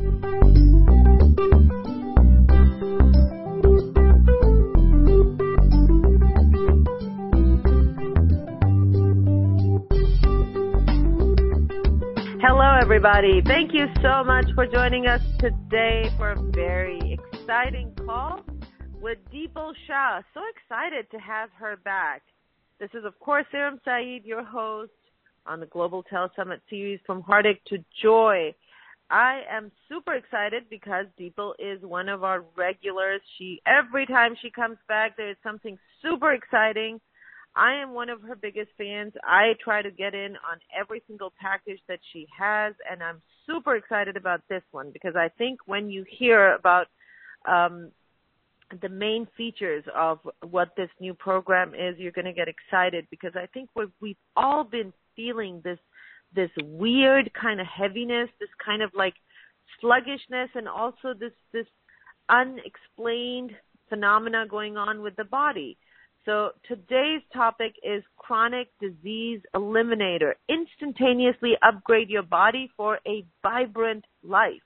Hello, everybody. Thank you so much for joining us today for a very exciting call with Deepal Shah. So excited to have her back. This is, of course, Iram Saeed, your host on the Global Telesummit series From Heartache to Joy. I am super excited because Deepal is one of our regulars. Every time she comes back, there is something super exciting. I am one of her biggest fans. I try to get in on every single package that she has, and I'm super excited about this one because I think when you hear about the main features of what this new program is, you're going to get excited because I think we've all been feeling this weird kind of heaviness, this kind of like sluggishness, and also this unexplained phenomena going on with the body. So today's topic is Chronic Disease Eliminator. Instantaneously upgrade your body for a vibrant life.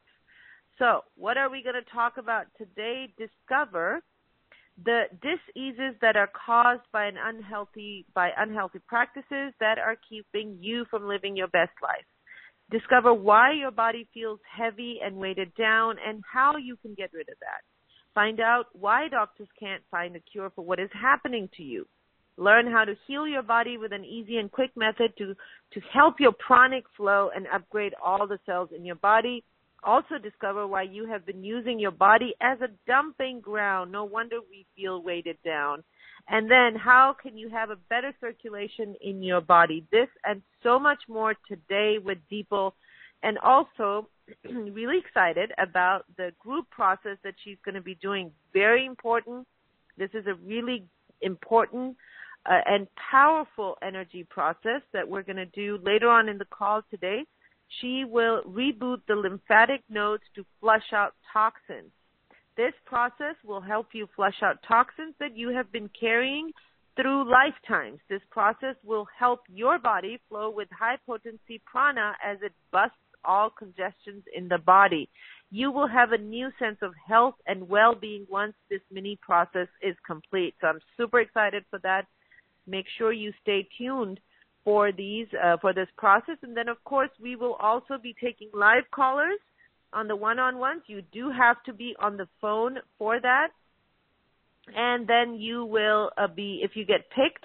So what are we going to talk about today? Discover the diseases that are caused by unhealthy practices that are keeping you from living your best life. Discover why your body feels heavy and weighted down and how you can get rid of that. Find out why doctors can't find a cure for what is happening to you. Learn how to heal your body with an easy and quick method to help your pranic flow and upgrade all the cells in your body. Also discover why you have been using your body as a dumping ground. No wonder we feel weighted down. And then how can you have a better circulation in your body? This and so much more today with Deepal. And also really excited about the group process that she's going to be doing. Very important. This is a really important and powerful energy process that we're going to do later on in the call today. She will reboot the lymphatic nodes to flush out toxins. This process will help you flush out toxins that you have been carrying through lifetimes. This process will help your body flow with high-potency prana as it busts all congestions in the body. You will have a new sense of health and well-being once this mini process is complete. So I'm super excited for that. Make sure you stay tuned for this process. And then, of course, we will also be taking live callers on the one-on-ones. You do have to be on the phone for that. And then you will if you get picked,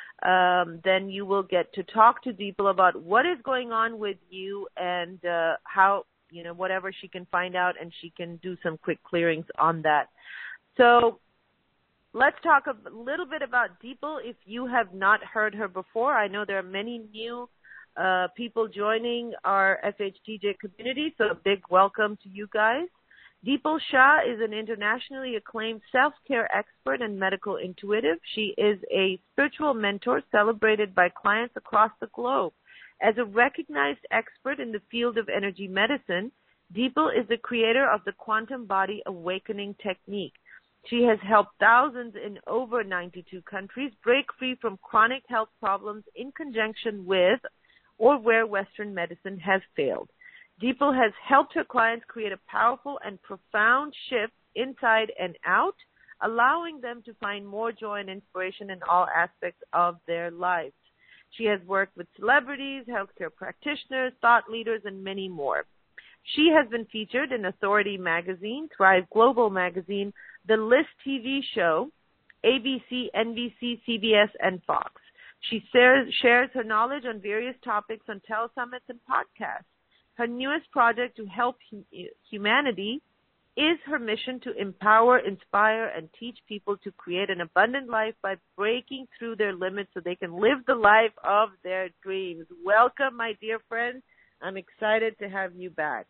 then you will get to talk to Deepal about what is going on with you and how, whatever she can find out, and she can do some quick clearings on that. So let's talk a little bit about Deepal if you have not heard her before. I know there are many new people joining our FHTJ community, so a big welcome to you guys. Deepal Shah is an internationally acclaimed self-care expert and medical intuitive. She is a spiritual mentor celebrated by clients across the globe. As a recognized expert in the field of energy medicine, Deepal is the creator of the Quantum Body Awakening Technique. She has helped thousands in over 92 countries break free from chronic health problems in conjunction with or where Western medicine has failed. Deepal has helped her clients create a powerful and profound shift inside and out, allowing them to find more joy and inspiration in all aspects of their lives. She has worked with celebrities, healthcare practitioners, thought leaders, and many more. She has been featured in Authority Magazine, Thrive Global Magazine, The List TV show, ABC, NBC, CBS, and Fox. She shares her knowledge on various topics on telesummits and podcasts. Her newest project to help humanity is her mission to empower, inspire, and teach people to create an abundant life by breaking through their limits so they can live the life of their dreams. Welcome, my dear friend. I'm excited to have you back.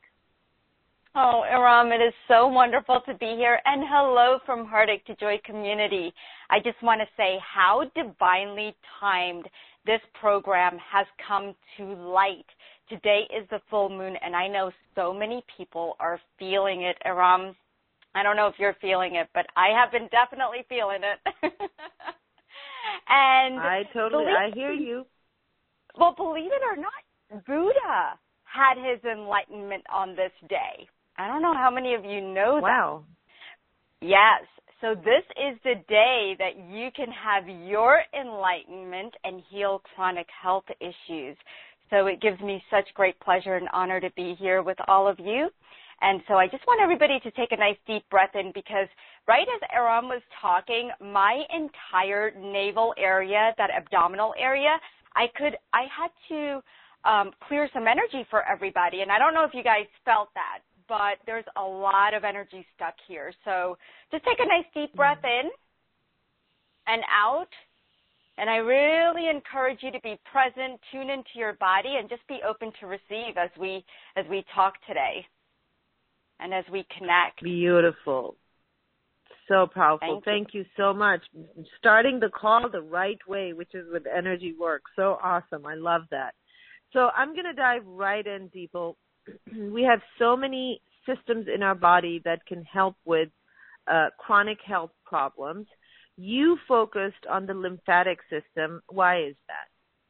Oh, Iram, it is so wonderful to be here. And hello from Heartache to Joy community. I just want to say how divinely timed this program has come to light. Today is the full moon, and I know so many people are feeling it, Iram. I don't know if you're feeling it, but I have been definitely feeling it. And I hear you. Well, believe it or not, Buddha had his enlightenment on this day. I don't know how many of you know that. Wow. Yes. So this is the day that you can have your enlightenment and heal chronic health issues. So it gives me such great pleasure and honor to be here with all of you. And so I just want everybody to take a nice deep breath in, because right as Aram was talking, my entire navel area, that abdominal area, I had to clear some energy for everybody. And I don't know if you guys felt that, but there's a lot of energy stuck here. So just take a nice deep breath in and out. And I really encourage you to be present, tune into your body, and just be open to receive as we talk today and as we connect. Beautiful. So powerful. Thank you so much. Starting the call the right way, which is with energy work. So awesome. I love that. So I'm going to dive right in, Deepal. We have so many systems in our body that can help with chronic health problems. You focused on the lymphatic system. Why is that?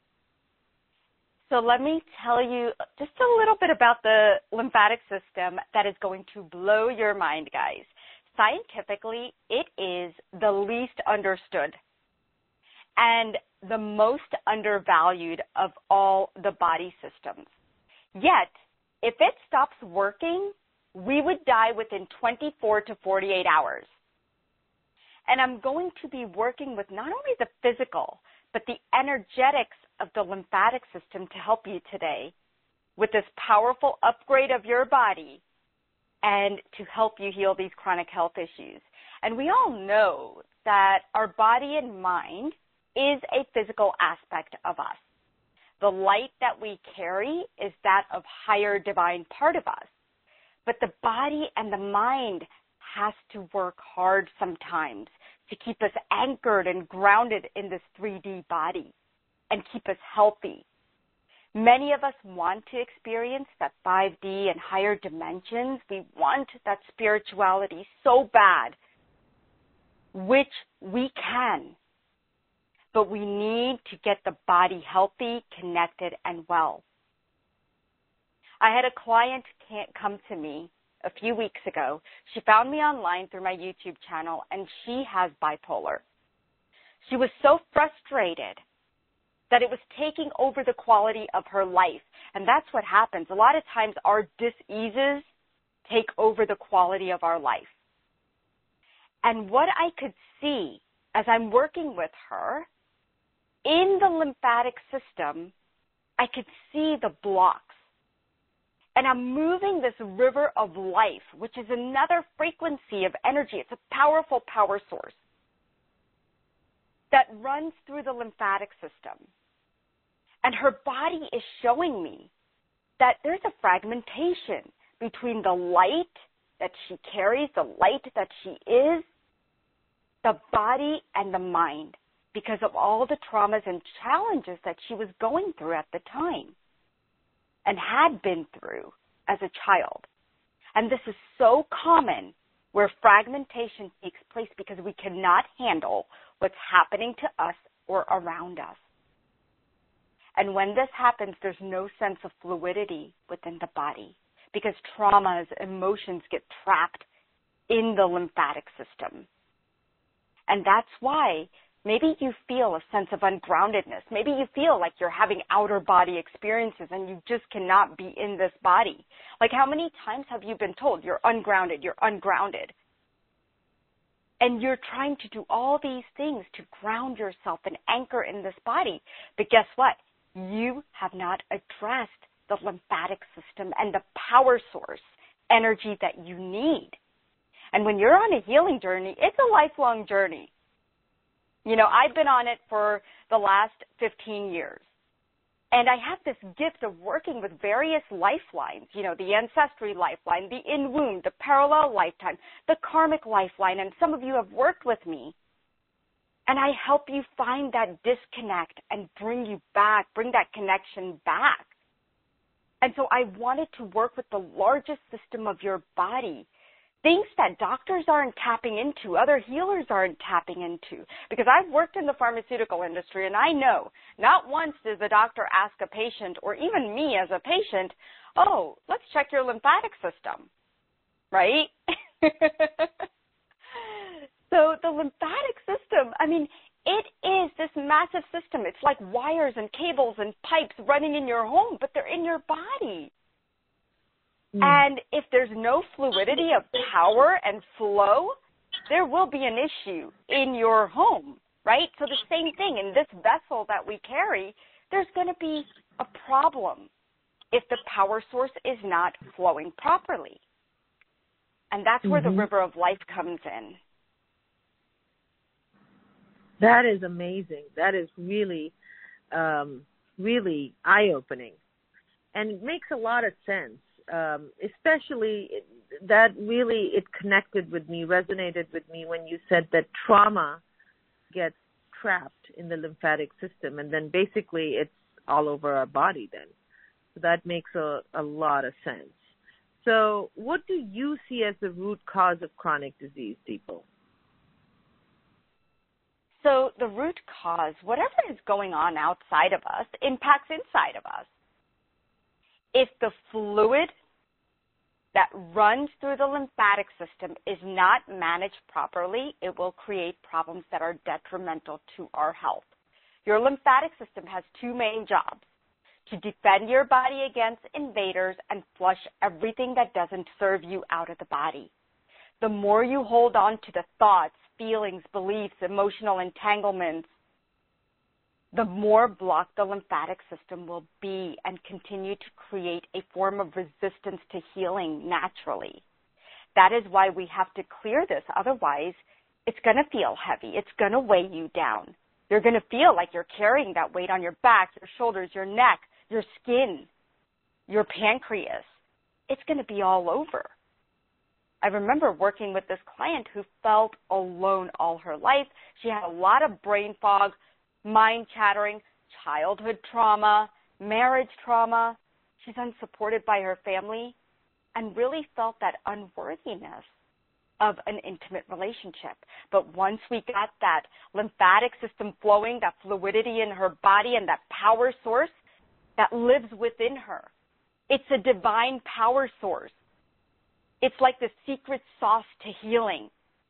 So let me tell you just a little bit about the lymphatic system that is going to blow your mind, guys. Scientifically, it is the least understood and the most undervalued of all the body systems. Yet, if it stops working, we would die within 24 to 48 hours. And I'm going to be working with not only the physical, but the energetics of the lymphatic system to help you today with this powerful upgrade of your body and to help you heal these chronic health issues. And we all know that our body and mind is a physical aspect of us. The light that we carry is that of higher divine part of us. But the body and the mind has to work hard sometimes to keep us anchored and grounded in this 3D body and keep us healthy. Many of us want to experience that 5D and higher dimensions. We want that spirituality so bad, which we can. But we need to get the body healthy, connected, and well. I had a client come to me a few weeks ago. She found me online through my YouTube channel, and she has bipolar. She was so frustrated that it was taking over the quality of her life. And that's what happens. A lot of times our dis-eases take over the quality of our life. And what I could see as I'm working with her, in the lymphatic system, I could see the blocks. And I'm moving this river of life, which is another frequency of energy. It's a powerful power source that runs through the lymphatic system. And her body is showing me that there's a fragmentation between the light that she carries, the light that she is, the body and the mind, because of all the traumas and challenges that she was going through at the time and had been through as a child. And this is so common where fragmentation takes place because we cannot handle what's happening to us or around us. And when this happens, there's no sense of fluidity within the body because traumas, emotions get trapped in the lymphatic system. And that's why maybe you feel a sense of ungroundedness. Maybe you feel like you're having outer body experiences and you just cannot be in this body. Like how many times have you been told you're ungrounded, you're ungrounded? And you're trying to do all these things to ground yourself and anchor in this body. But guess what? You have not addressed the lymphatic system and the power source energy that you need. And when you're on a healing journey, it's a lifelong journey. You know, I've been on it for the last 15 years. And I have this gift of working with various lifelines, you know, the ancestry lifeline, the in-womb, the parallel lifetime, the karmic lifeline. And some of you have worked with me. And I help you find that disconnect and bring you back, bring that connection back. And so I wanted to work with the largest system of your body, things that doctors aren't tapping into, other healers aren't tapping into. Because I've worked in the pharmaceutical industry, and I know not once does the doctor ask a patient, or even me as a patient, oh, let's check your lymphatic system. right? So the lymphatic system, I mean, it is this massive system. It's like wires and cables and pipes running in your home, but they're in your body. And if there's no fluidity of power and flow, there will be an issue in your home, right? So the same thing in this vessel that we carry, there's going to be a problem if the power source is not flowing properly. And that's where the river of life comes in. That is amazing. That is really, really eye-opening. And it makes a lot of sense, especially that really it connected with me, resonated with me when you said that trauma gets trapped in the lymphatic system, and then basically it's all over our body then. So that makes a lot of sense. So what do you see as the root cause of chronic disease, Deepal? So the root cause, whatever is going on outside of us, impacts inside of us. If the fluid that runs through the lymphatic system is not managed properly, it will create problems that are detrimental to our health. Your lymphatic system has two main jobs: to defend your body against invaders and flush everything that doesn't serve you out of the body. The more you hold on to the thoughts, feelings, beliefs, emotional entanglements, the more blocked the lymphatic system will be and continue to create a form of resistance to healing naturally. That is why we have to clear this. Otherwise, it's going to feel heavy. It's going to weigh you down. You're going to feel like you're carrying that weight on your back, your shoulders, your neck, your skin, your pancreas. It's going to be all over. I remember working with this client who felt alone all her life. She had a lot of brain fog, mind chattering, childhood trauma, marriage trauma. She's unsupported by her family and really felt that unworthiness of an intimate relationship. But once we got that lymphatic system flowing, that fluidity in her body and that power source that lives within her, it's a divine power source. It's like the secret sauce to healing.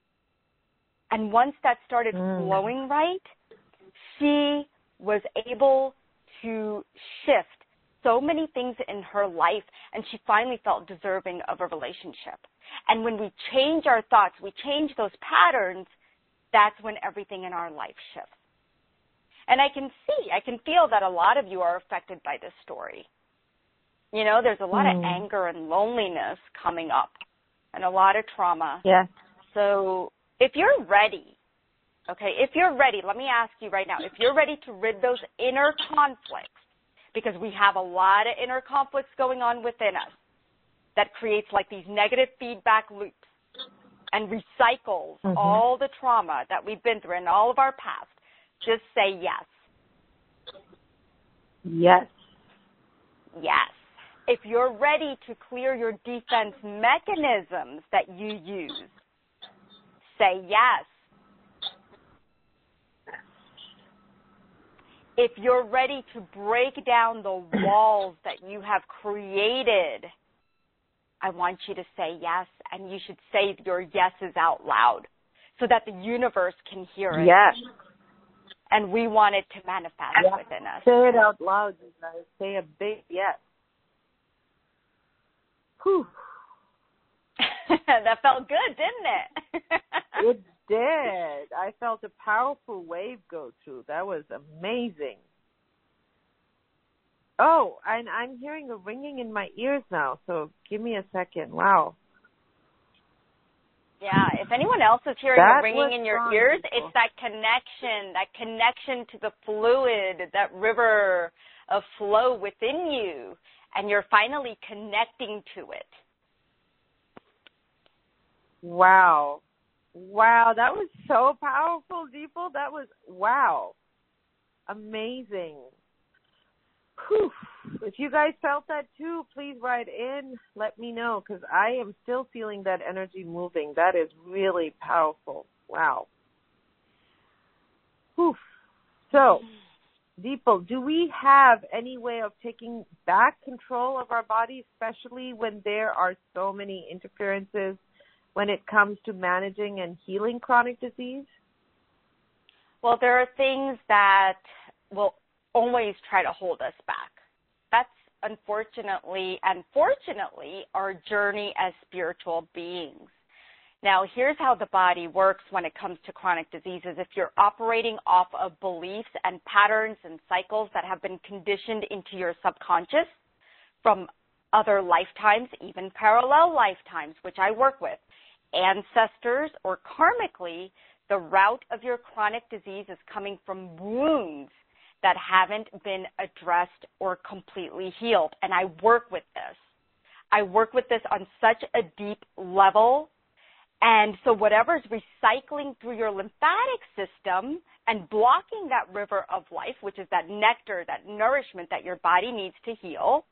And once that started flowing right, she was able to shift so many things in her life, and she finally felt deserving of a relationship. And when we change our thoughts, we change those patterns, that's when everything in our life shifts. And I can feel that a lot of you are affected by this story. You know, there's a lot of anger and loneliness coming up and a lot of trauma. Yeah. So if you're ready, let me ask you right now, if you're ready to rid those inner conflicts, because we have a lot of inner conflicts going on within us that creates like these negative feedback loops and recycles all the trauma that we've been through in all of our past, just say yes. Yes. Yes. If you're ready to clear your defense mechanisms that you use, say yes. If you're ready to break down the walls that you have created, I want you to say yes, and you should say your yeses out loud so that the universe can hear it. Yes. And we want it to manifest within us. Say it out loud, you guys. Say a big yes. Whew. That felt good, didn't it? It did. I felt a powerful wave go through. That was amazing. Oh, and I'm hearing a ringing in my ears now, so give me a second. Wow. Yeah, if anyone else is hearing That a ringing in your ears, it's that connection to the fluid, that river of flow within you, and you're finally connecting to it. Wow. Wow, that was so powerful, Deepal. That was, wow. Amazing. Whew. If you guys felt that too, please write in. Let me know, because I am still feeling that energy moving. That is really powerful. Wow. Whew. So, Deeple, do we have any way of taking back control of our body, especially when there are so many interferences when it comes to managing and healing chronic disease? Well, there are things that will always try to hold us back. That's unfortunately and fortunately our journey as spiritual beings. Now, here's how the body works when it comes to chronic diseases. If you're operating off of beliefs and patterns and cycles that have been conditioned into your subconscious from other lifetimes, even parallel lifetimes, which I work with, ancestors, or karmically, the route of your chronic disease is coming from wounds that haven't been addressed or completely healed. And I work with this. I work with this on such a deep level. And so whatever's recycling through your lymphatic system and blocking that river of life, which is that nectar, that nourishment that your body needs to heal,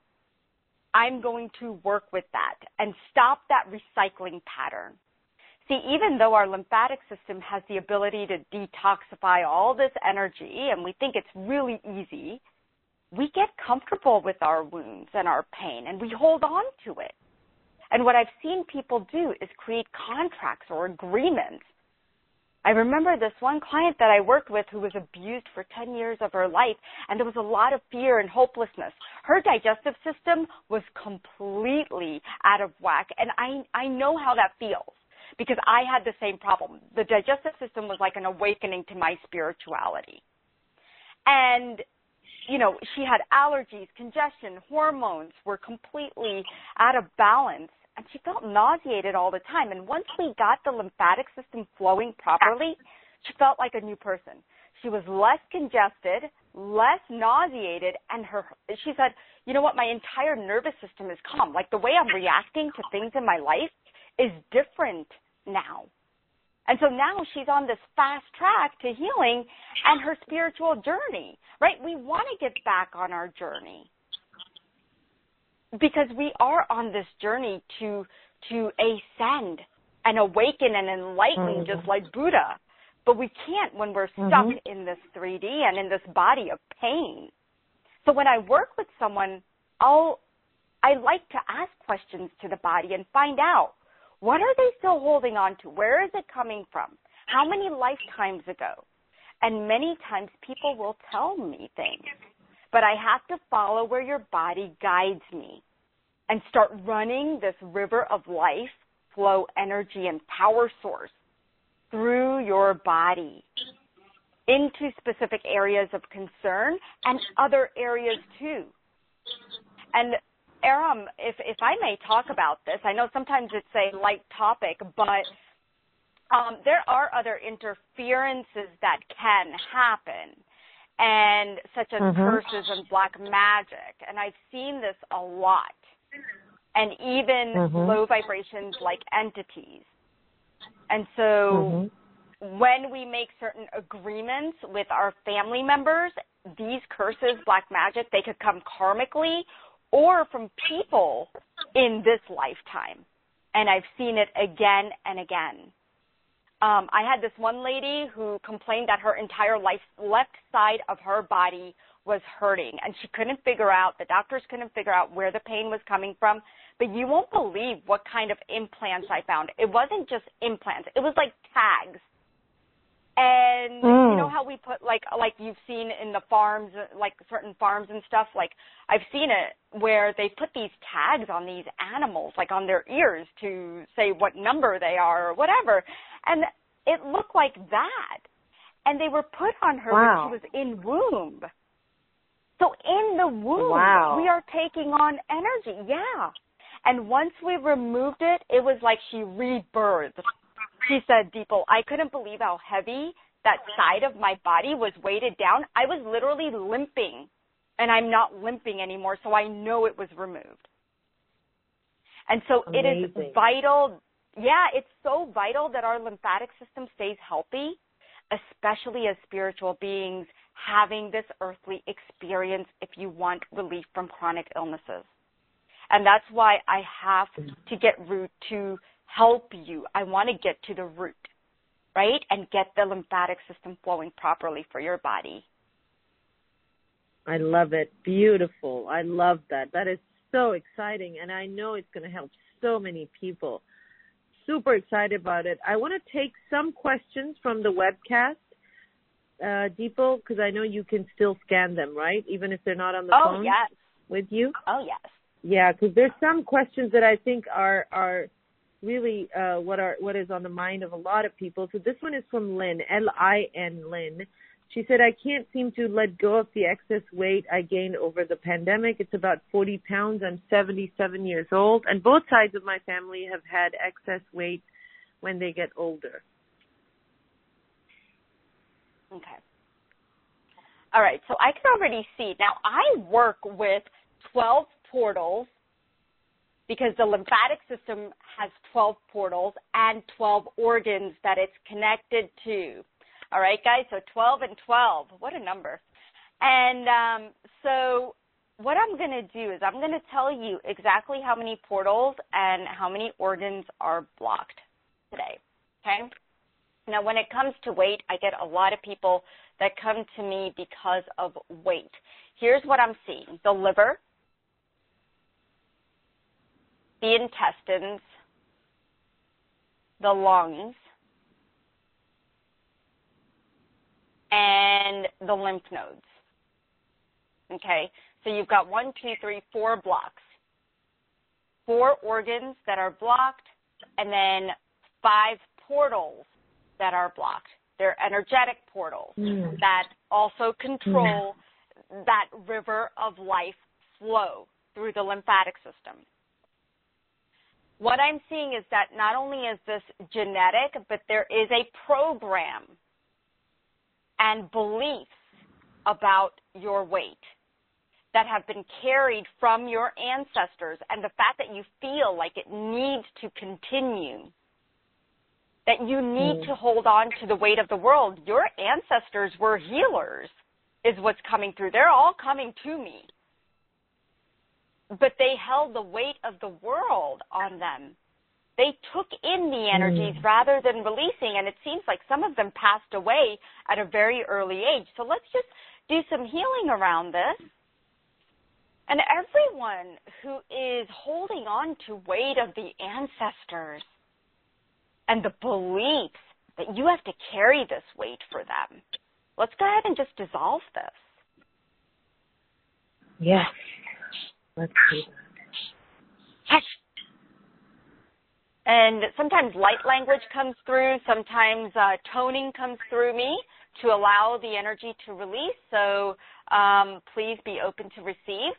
I'm going to work with that and stop that recycling pattern. See, even though our lymphatic system has the ability to detoxify all this energy, and we think it's really easy, we get comfortable with our wounds and our pain, and we hold on to it. And what I've seen people do is create contracts or agreements. I remember this one client that I worked with who was abused for 10 years of her life, and there was a lot of fear and hopelessness. Her digestive system was completely out of whack, and I know how that feels because I had the same problem. The digestive system was like an awakening to my spirituality. And you know, she had allergies, congestion, hormones were completely out of balance. And she felt nauseated all the time. And once we got the lymphatic system flowing properly, she felt like a new person. She was less congested, less nauseated, and she said, you know what, my entire nervous system is calm. Like the way I'm reacting to things in my life is different now. And so now she's on this fast track to healing and her spiritual journey, right? We want to get back on our journey, because we are on this journey to ascend and awaken and enlighten, just like Buddha. But we can't when we're stuck in this 3D and in this body of pain. So when I work with someone, I like to ask questions to the body and find out, what are they still holding on to? Where is it coming from? How many lifetimes ago? And many times people will tell me things. But I have to follow where your body guides me and start running this river of life, flow, energy, and power source through your body into specific areas of concern and other areas too. And Aram, if I may talk about this, I know sometimes it's a light topic, but there are other interferences that can happen, and such as curses and black magic. And I've seen this a lot. And even low vibrations like entities. And so when we make certain agreements with our family members, these curses, black magic, they could come karmically or from people in this lifetime. And I've seen it again and again. I had this one lady who complained that her entire left side of her body was hurting, and she couldn't figure out, the doctors couldn't figure out where the pain was coming from. But you won't believe what kind of implants I found. It wasn't just implants. It was like tags. And you know how we put, like you've seen in the farms, like certain farms and stuff, like I've seen it where they put these tags on these animals, like on their ears to say what number they are or whatever. And it looked like that. And they were put on her when she was in womb. So in the womb, we are taking on energy, And once we removed it, it was like she rebirthed. She said, Deeple, I couldn't believe how heavy that side of my body was weighted down. I was literally limping, and I'm not limping anymore, so I know it was removed. And so it is vital. It's so vital that our lymphatic system stays healthy, especially as spiritual beings having this earthly experience if you want relief from chronic illnesses. And that's why I have to get root to help you. I want to get to the root, right, and get the lymphatic system flowing properly for your body. I love it. Beautiful. I love that. That is so exciting, and I know it's going to help so many people. Super excited about it. I want to take some questions from the webcast, Deepal, because I know you can still scan them, right? Even if they're not on the phone with you? Oh, yes. Yeah, because there's some questions that I think are really what is on the mind of a lot of people. So this one is from Lynn, Lin, Lynn. She said, I can't seem to let go of the excess weight I gained over the pandemic. It's about 40 pounds. I'm 77 years old, and both sides of my family have had excess weight when they get older. Okay. All right, so I can already see. Now, I work with 12 portals because the lymphatic system has 12 portals and 12 organs that it's connected to. All right, guys, so 12 and 12. What a number. And so what I'm going to do is I'm going to tell you exactly how many portals and how many organs are blocked today, okay? Now, when it comes to weight, I get a lot of people that come to me because of weight. Here's what I'm seeing. The liver, the intestines, the lungs, and the lymph nodes. Okay, so you've got 1, 2, 3, 4 blocks. 4 organs that are blocked, and then 5 portals that are blocked. They're energetic portals that also control that river of life flow through the lymphatic system. What I'm seeing is that not only is this genetic, but there is a program and beliefs about your weight that have been carried from your ancestors, and the fact that you feel like it needs to continue, that you need to hold on to the weight of the world. Your ancestors were healers, is what's coming through. They're all coming to me. But they held the weight of the world on them. They took in the energies rather than releasing, and it seems like some of them passed away at a very early age. So let's just do some healing around this. And everyone who is holding on to weight of the ancestors and the beliefs that you have to carry this weight for them, let's go ahead and just dissolve this. Yes. Let's do that. And sometimes light language comes through, sometimes toning comes through me to allow the energy to release. So please be open to receive.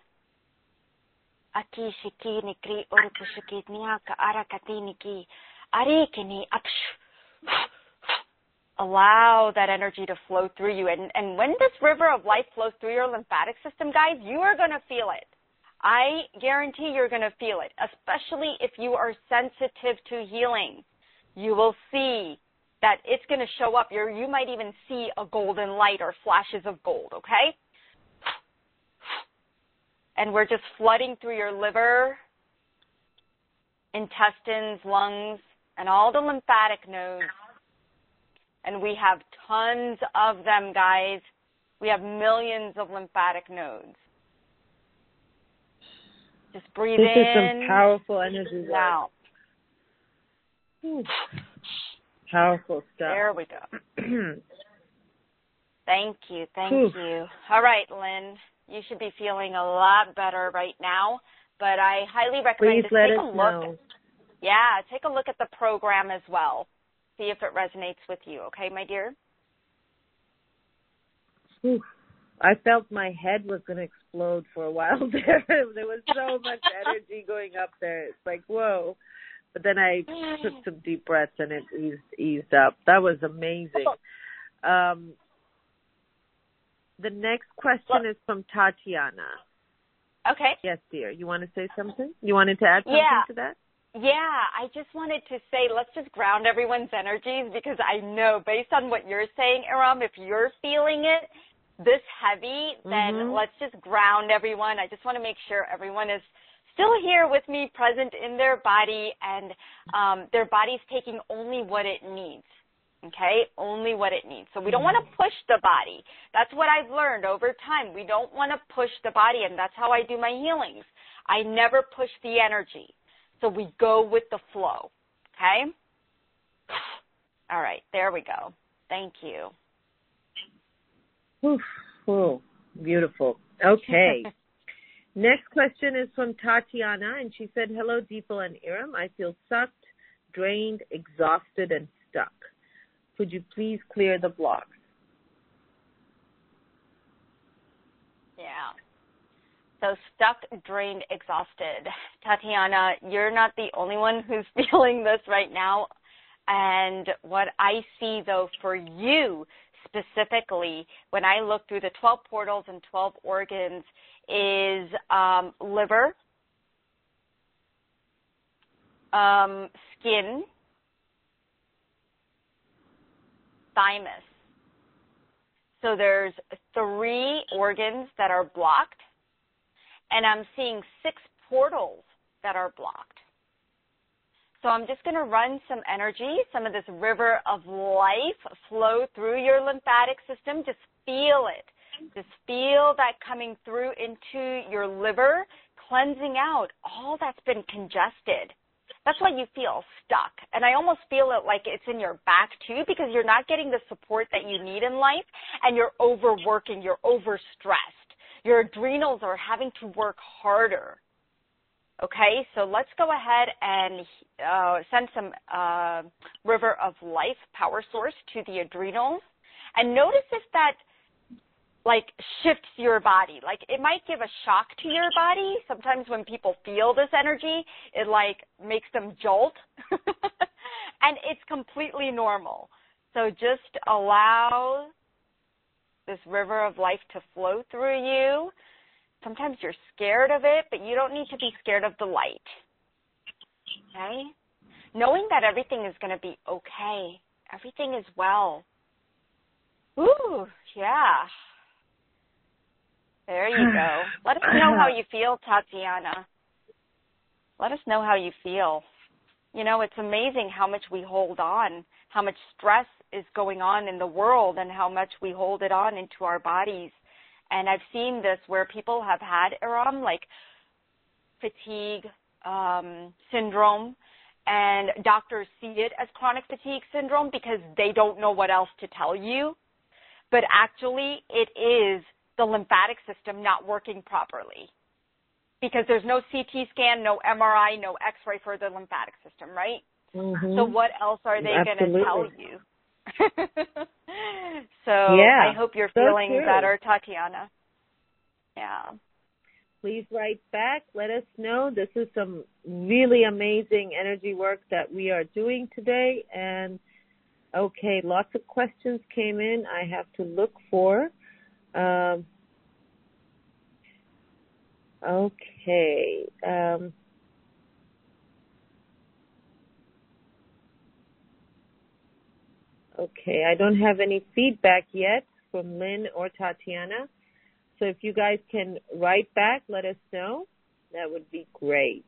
Allow that energy to flow through you. And when this river of life flows through your lymphatic system, guys, you are going to feel it. I guarantee you're going to feel it, especially if you are sensitive to healing. You will see that it's going to show up. You might even see a golden light or flashes of gold, okay? And we're just flooding through your liver, intestines, lungs, and all the lymphatic nodes. And we have tons of them, guys. We have millions of lymphatic nodes. Just breathe in. This is some powerful energy. Out. Powerful stuff. There we go. Thank you. Thank you. All right, Lynn. You should be feeling a lot better right now, but I highly recommend Please let take us a look. know. Yeah, take a look at the program as well. See if it resonates with you, okay, my dear? I felt my head was going to explode for a while there. There was so much energy going up there. It's like, whoa. But then I took some deep breaths and it eased up. That was amazing. The next question is from Tatiana. Okay. Yes, dear. You want to say something? You wanted to add something to that? Yeah, I just wanted to say, let's just ground everyone's energies, because I know based on what you're saying, Aram, if you're feeling it this heavy, then let's just ground everyone. I just want to make sure everyone is still here with me, present in their body, and their body's taking only what it needs. okay? Only what it needs. So we don't want to push the body. That's what I've learned over time. We don't want to push the body, and that's how I do my healings. I never push the energy. So we go with the flow, okay? All right, there we go. Thank you. Ooh, beautiful. Okay. Next question is from Tatiana, and she said, hello, Deepal and Iram. I feel sucked, drained, exhausted, and stuck. Could you please clear the blocks? Yeah. So stuck, drained, exhausted. Tatiana, you're not the only one who's feeling this right now. And what I see, though, for you specifically, when I look through the 12 portals and 12 organs, is liver, skin, thymus. So there's 3 organs that are blocked, and I'm seeing 6 portals that are blocked. So I'm just going to run some energy, some of this river of life flow through your lymphatic system. Just feel it. Just feel that coming through into your liver, cleansing out all that's been congested. That's why you feel stuck. And I almost feel it like it's in your back, too, because you're not getting the support that you need in life, and you're overworking, you're overstressed. Your adrenals are having to work harder. Okay, so let's go ahead and send some river of life power source to the adrenals. And notice if that, like, shifts your body. Like, it might give a shock to your body. Sometimes when people feel this energy, it, like, makes them jolt. And it's completely normal. So just allow this river of life to flow through you. Sometimes you're scared of it, but you don't need to be scared of the light. Okay? Knowing that everything is going to be okay. Everything is well. Ooh, yeah. There you go. Let us know how you feel, Tatiana. Let us know how you feel. You know, it's amazing how much we hold on, how much stress is going on in the world, and how much we hold it on into our bodies. And I've seen this where people have had, Iram, like fatigue syndrome, and doctors see it as chronic fatigue syndrome because they don't know what else to tell you. But actually, it is the lymphatic system not working properly because there's no CT scan, no MRI, no X-ray for the lymphatic system, right? Mm-hmm. So what else are they going to tell you? So yeah, I hope you're feeling better, Tatiana. Yeah. Please write back. Let us know. This is some really amazing energy work that we are doing today. And, okay, lots of questions came in I have to look for. Okay. Okay, I don't have any feedback yet from Lynn or Tatiana. So if you guys can write back, let us know. That would be great.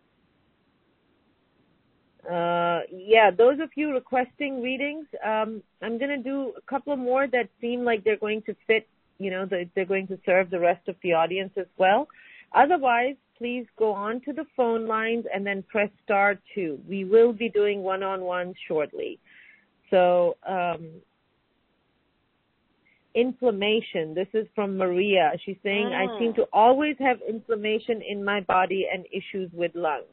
Yeah, those of you requesting readings, I'm going to do a couple more that seem like they're going to fit, you know, they're going to serve the rest of the audience as well. Otherwise, please go on to the phone lines and then press star 2. We will be doing one-on-ones shortly. So, inflammation. This is from Maria. She's saying, I seem to always have inflammation in my body and issues with lungs.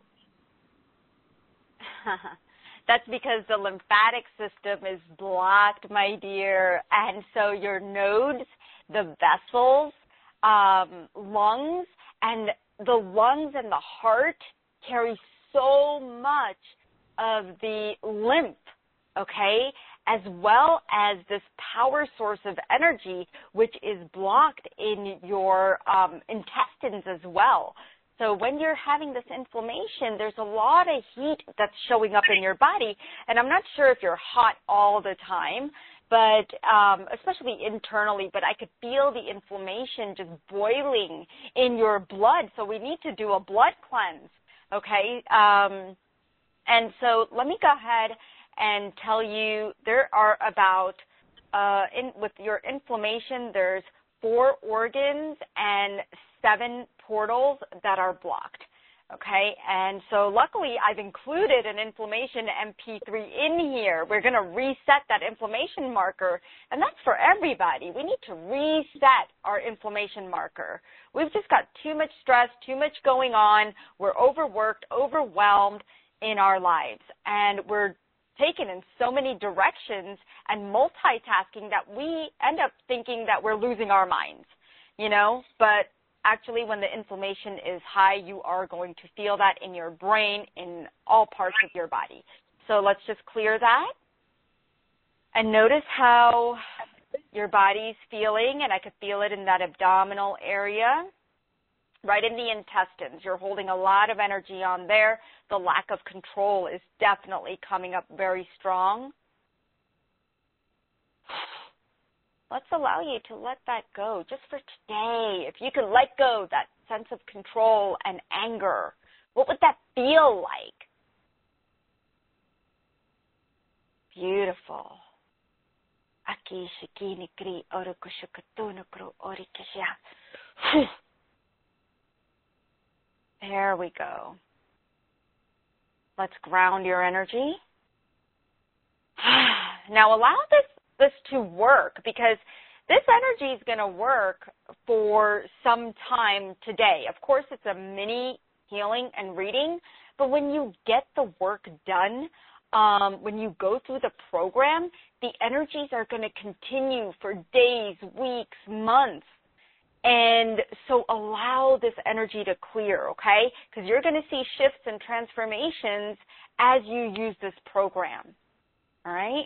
That's because the lymphatic system is blocked, my dear. And so your nodes, the vessels, lungs, and the lungs and the heart carry so much of the lymph, okay, as well as this power source of energy, which is blocked in your intestines as well. So when you're having this inflammation, there's a lot of heat that's showing up in your body. And I'm not sure if you're hot all the time, but especially internally, but I could feel the inflammation just boiling in your blood. So we need to do a blood cleanse, okay? And so let me go ahead and tell you there are about, with your inflammation, there's 4 organs and 7 portals that are blocked. Okay, and so luckily I've included an inflammation MP3 in here. We're going to reset that inflammation marker, and that's for everybody. We need to reset our inflammation marker. We've just got too much stress, too much going on. We're overworked, overwhelmed in our lives, and we're taken in so many directions and multitasking that we end up thinking that we're losing our minds, but actually, when the inflammation is high, you are going to feel that in your brain, in all parts of your body. So let's just clear that. And notice how your body's feeling, and I could feel it in that abdominal area, right in the intestines. You're holding a lot of energy on there. The lack of control is definitely coming up very strong. Let's allow you to let that go just for today. If you could let go that sense of control and anger, what would that feel like? Beautiful. There we go. Let's ground your energy. Now allow this to work, because this energy is going to work for some time today. Of course, it's a mini healing and reading, but when you get the work done, when you go through the program, the energies are going to continue for days, weeks, months. And so allow this energy to clear, okay? Because you're going to see shifts and transformations as you use this program, all right?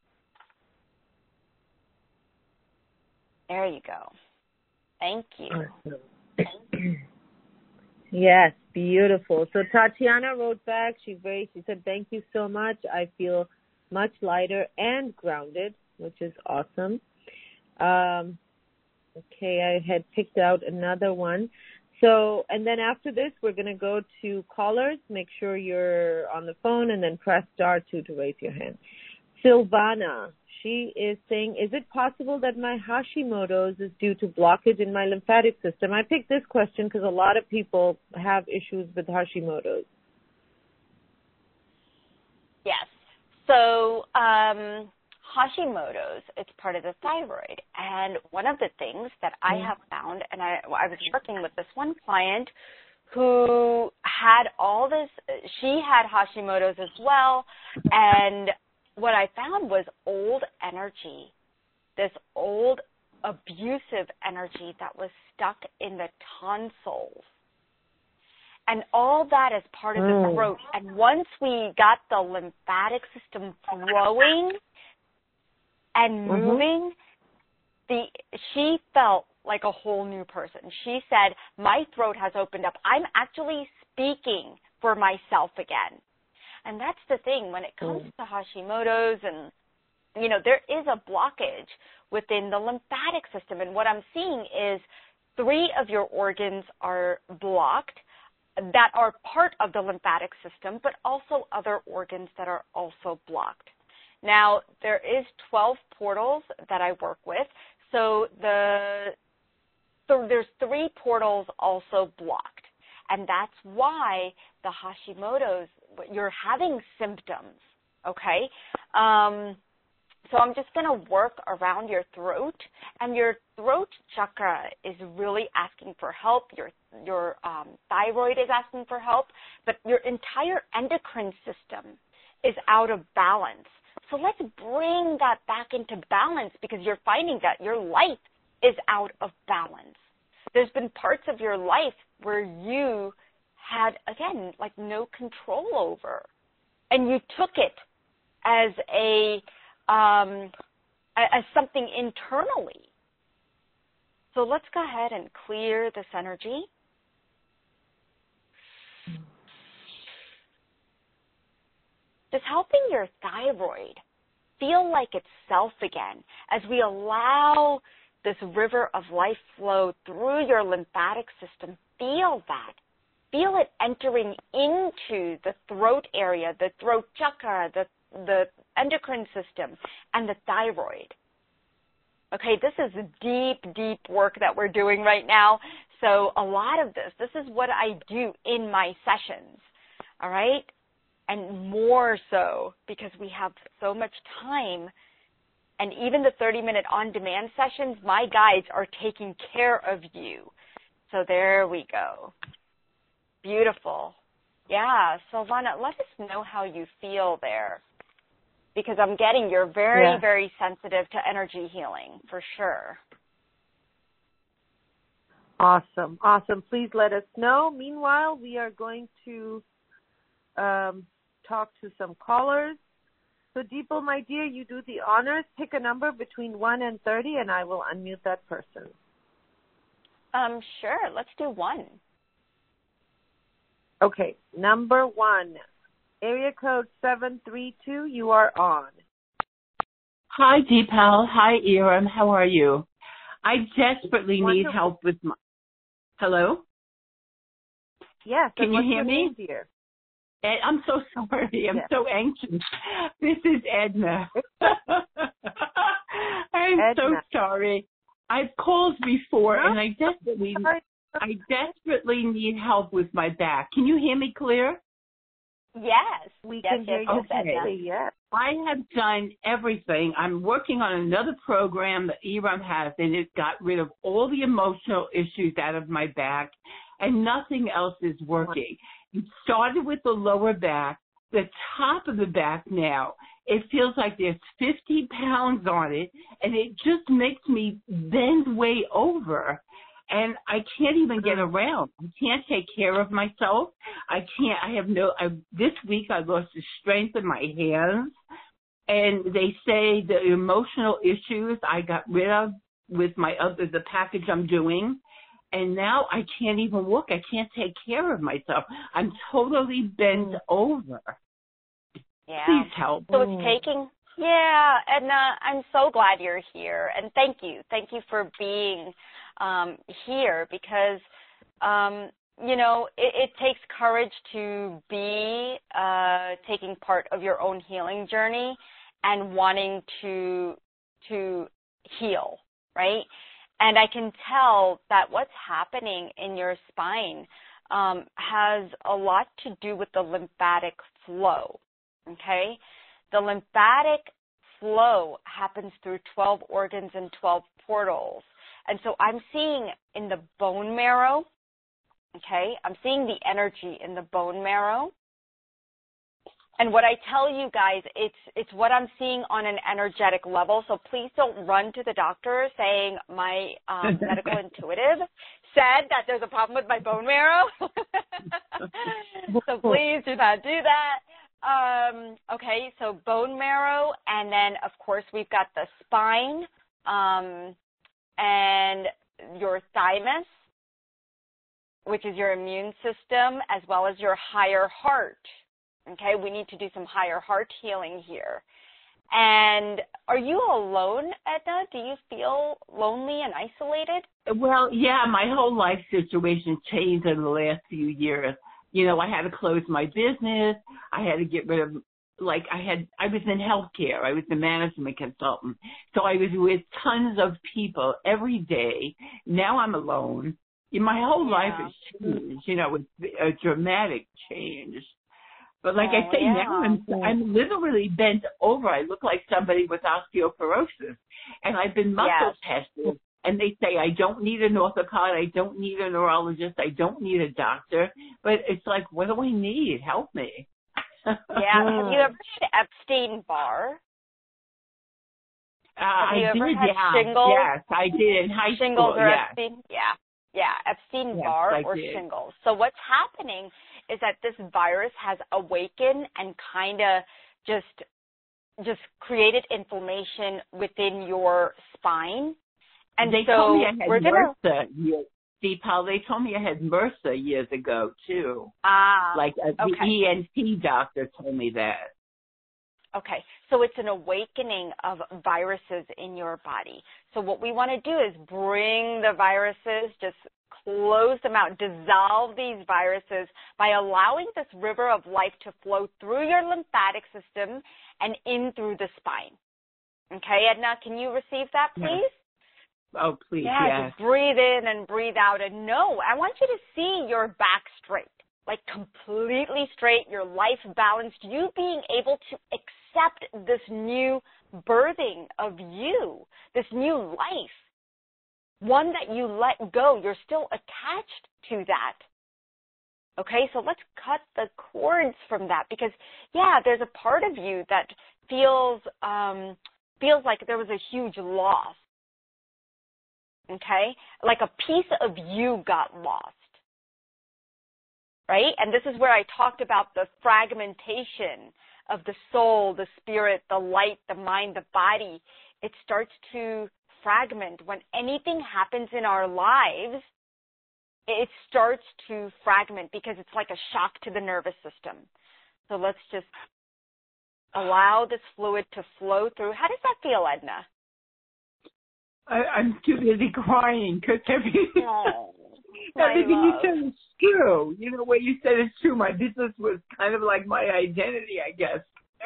There you go. Thank you. Awesome. Yes, beautiful. So Tatiana wrote back. She said, thank you so much. I feel much lighter and grounded, which is awesome. Okay, I had picked out another one. So, and then after this, we're going to go to callers. Make sure you're on the phone and then press star 2 to raise your hand. Silvana, she is saying, is it possible that my Hashimoto's is due to blockage in my lymphatic system? I picked this question because a lot of people have issues with Hashimoto's. Yes. So Hashimoto's, it's part of the thyroid. And one of the things that I have found, and I was working with this one client who had all this, she had Hashimoto's as well, and what I found was old energy, this old abusive energy that was stuck in the tonsils. And all that is part of the throat. And once we got the lymphatic system flowing and moving, she felt like a whole new person. She said, my throat has opened up. I'm actually speaking for myself again. And that's the thing, when it comes to Hashimoto's, and, there is a blockage within the lymphatic system. And what I'm seeing is 3 of your organs are blocked that are part of the lymphatic system, but also other organs that are also blocked. Now, there is 12 portals that I work with. So there's 3 portals also blocked. And that's why the Hashimoto's, you're having symptoms, okay? So I'm just going to work around your throat, and your throat chakra is really asking for help. Your thyroid is asking for help, but your entire endocrine system is out of balance. So let's bring that back into balance, because you're finding that your life is out of balance. There's been parts of your life where you had, again, like no control over, and you took it as as something internally. So let's go ahead and clear this energy. Just helping your thyroid feel like itself again as we allow this river of life flow through your lymphatic system. Feel that. feel it entering into the throat area, the throat chakra, the endocrine system, and the thyroid. Okay, this is deep, deep work that we're doing right now. So a lot of this is what I do in my sessions, all right? And more so because we have so much time. And even the 30-minute on-demand sessions, my guides are taking care of you. So there we go. Beautiful. Yeah, Silvana, let us know how you feel there. Because I'm getting you're very, very sensitive to energy healing, for sure. Awesome, awesome. Please let us know. Meanwhile, we are going to talk to some callers. So, Deepal, my dear, you do the honors. Pick a number between 1 and 30, and I will unmute that person. Sure. Let's do 1. Okay. Number 1, area code 732. You are on. Hi, Deepal. Hi, Iram. How are you? I desperately need help with my... Hello? Yes. Can you hear me? Name, dear? I'm so sorry. I'm so anxious. This is Edna. I'm so sorry. I've called before, and I desperately need help with my back. Can you hear me clear? Yes. We can hear you. Okay. Yes. I have done everything. I'm working on another program that Iram has, and it got rid of all the emotional issues out of my back, and nothing else is working. It started with the lower back, the top of the back now. It feels like there's 50 pounds on it, and it just makes me bend way over. And I can't even get around. I can't take care of myself. This week I lost the strength in my hands. And they say the emotional issues I got rid of with the package I'm doing. And now I can't even walk. I can't take care of myself. I'm totally bent over. Yeah. Please help. So it's taking, Edna, I'm so glad you're here. And thank you. Thank you for being here because, it takes courage to be taking part of your own healing journey and wanting to heal, right? And I can tell that what's happening in your spine has a lot to do with the lymphatic flow, okay? The lymphatic flow happens through 12 organs and 12 portals. And so I'm seeing in the bone marrow, okay, I'm seeing the energy in the bone marrow. And what I tell you guys, it's what I'm seeing on an energetic level. So please don't run to the doctor saying my medical intuitive said that there's a problem with my bone marrow. So please do not do that. Okay, so bone marrow, and then of course we've got the spine and your thymus, which is your immune system, as well as your higher heart. Okay, we need to do some higher heart healing here. And are you alone, Edna? Do you feel lonely and isolated? Well, yeah, my whole life situation changed in the last few years. I had to close my business. I had to get rid of, I was in healthcare. I was a management consultant. So I was with tons of people every day. Now I'm alone. My whole life has changed, it's a dramatic change. But like I say, now I'm literally bent over. I look like somebody with osteoporosis. And I've been muscle tested. And they say I don't need an orthopod. I don't need a neurologist. I don't need a doctor. But it's like, what do I need? Help me. Have you ever had Epstein-Barr? I did, shingles? Yes, I did in high shingles school. Or yes. Epstein? Epstein-Barr or did. shingles. So what's happening is that this virus has awakened and kind of just created inflammation within your spine. And they told me I had MRSA. Deepal, they told me I had MRSA years ago too. The ENT doctor told me that. Okay, so it's an awakening of viruses in your body. So what we want to do is bring the viruses, just close them out, dissolve these viruses by allowing this river of life to flow through your lymphatic system and in through the spine. Okay, Edna, can you receive that, please? Yes. Oh, please, yes. Just breathe in and breathe out. And no, I want you to see your back straight, like completely straight, your life balanced, you being able to accept this new birthing of you, this new life, one that you let go. You're still attached to that. Okay, so let's cut the cords from that because, yeah, there's a part of you that feels like there was a huge loss. Okay, like a piece of you got lost. Right? And this is where I talked about the fragmentation of the soul, the spirit, the light, the mind, the body. It starts to fragment. When anything happens in our lives, it starts to fragment because it's like a shock to the nervous system. So let's just allow this fluid to flow through. How does that feel, Edna? I'm too busy crying because everything you said is true. You know, what you said is true. My business was kind of like my identity, I guess.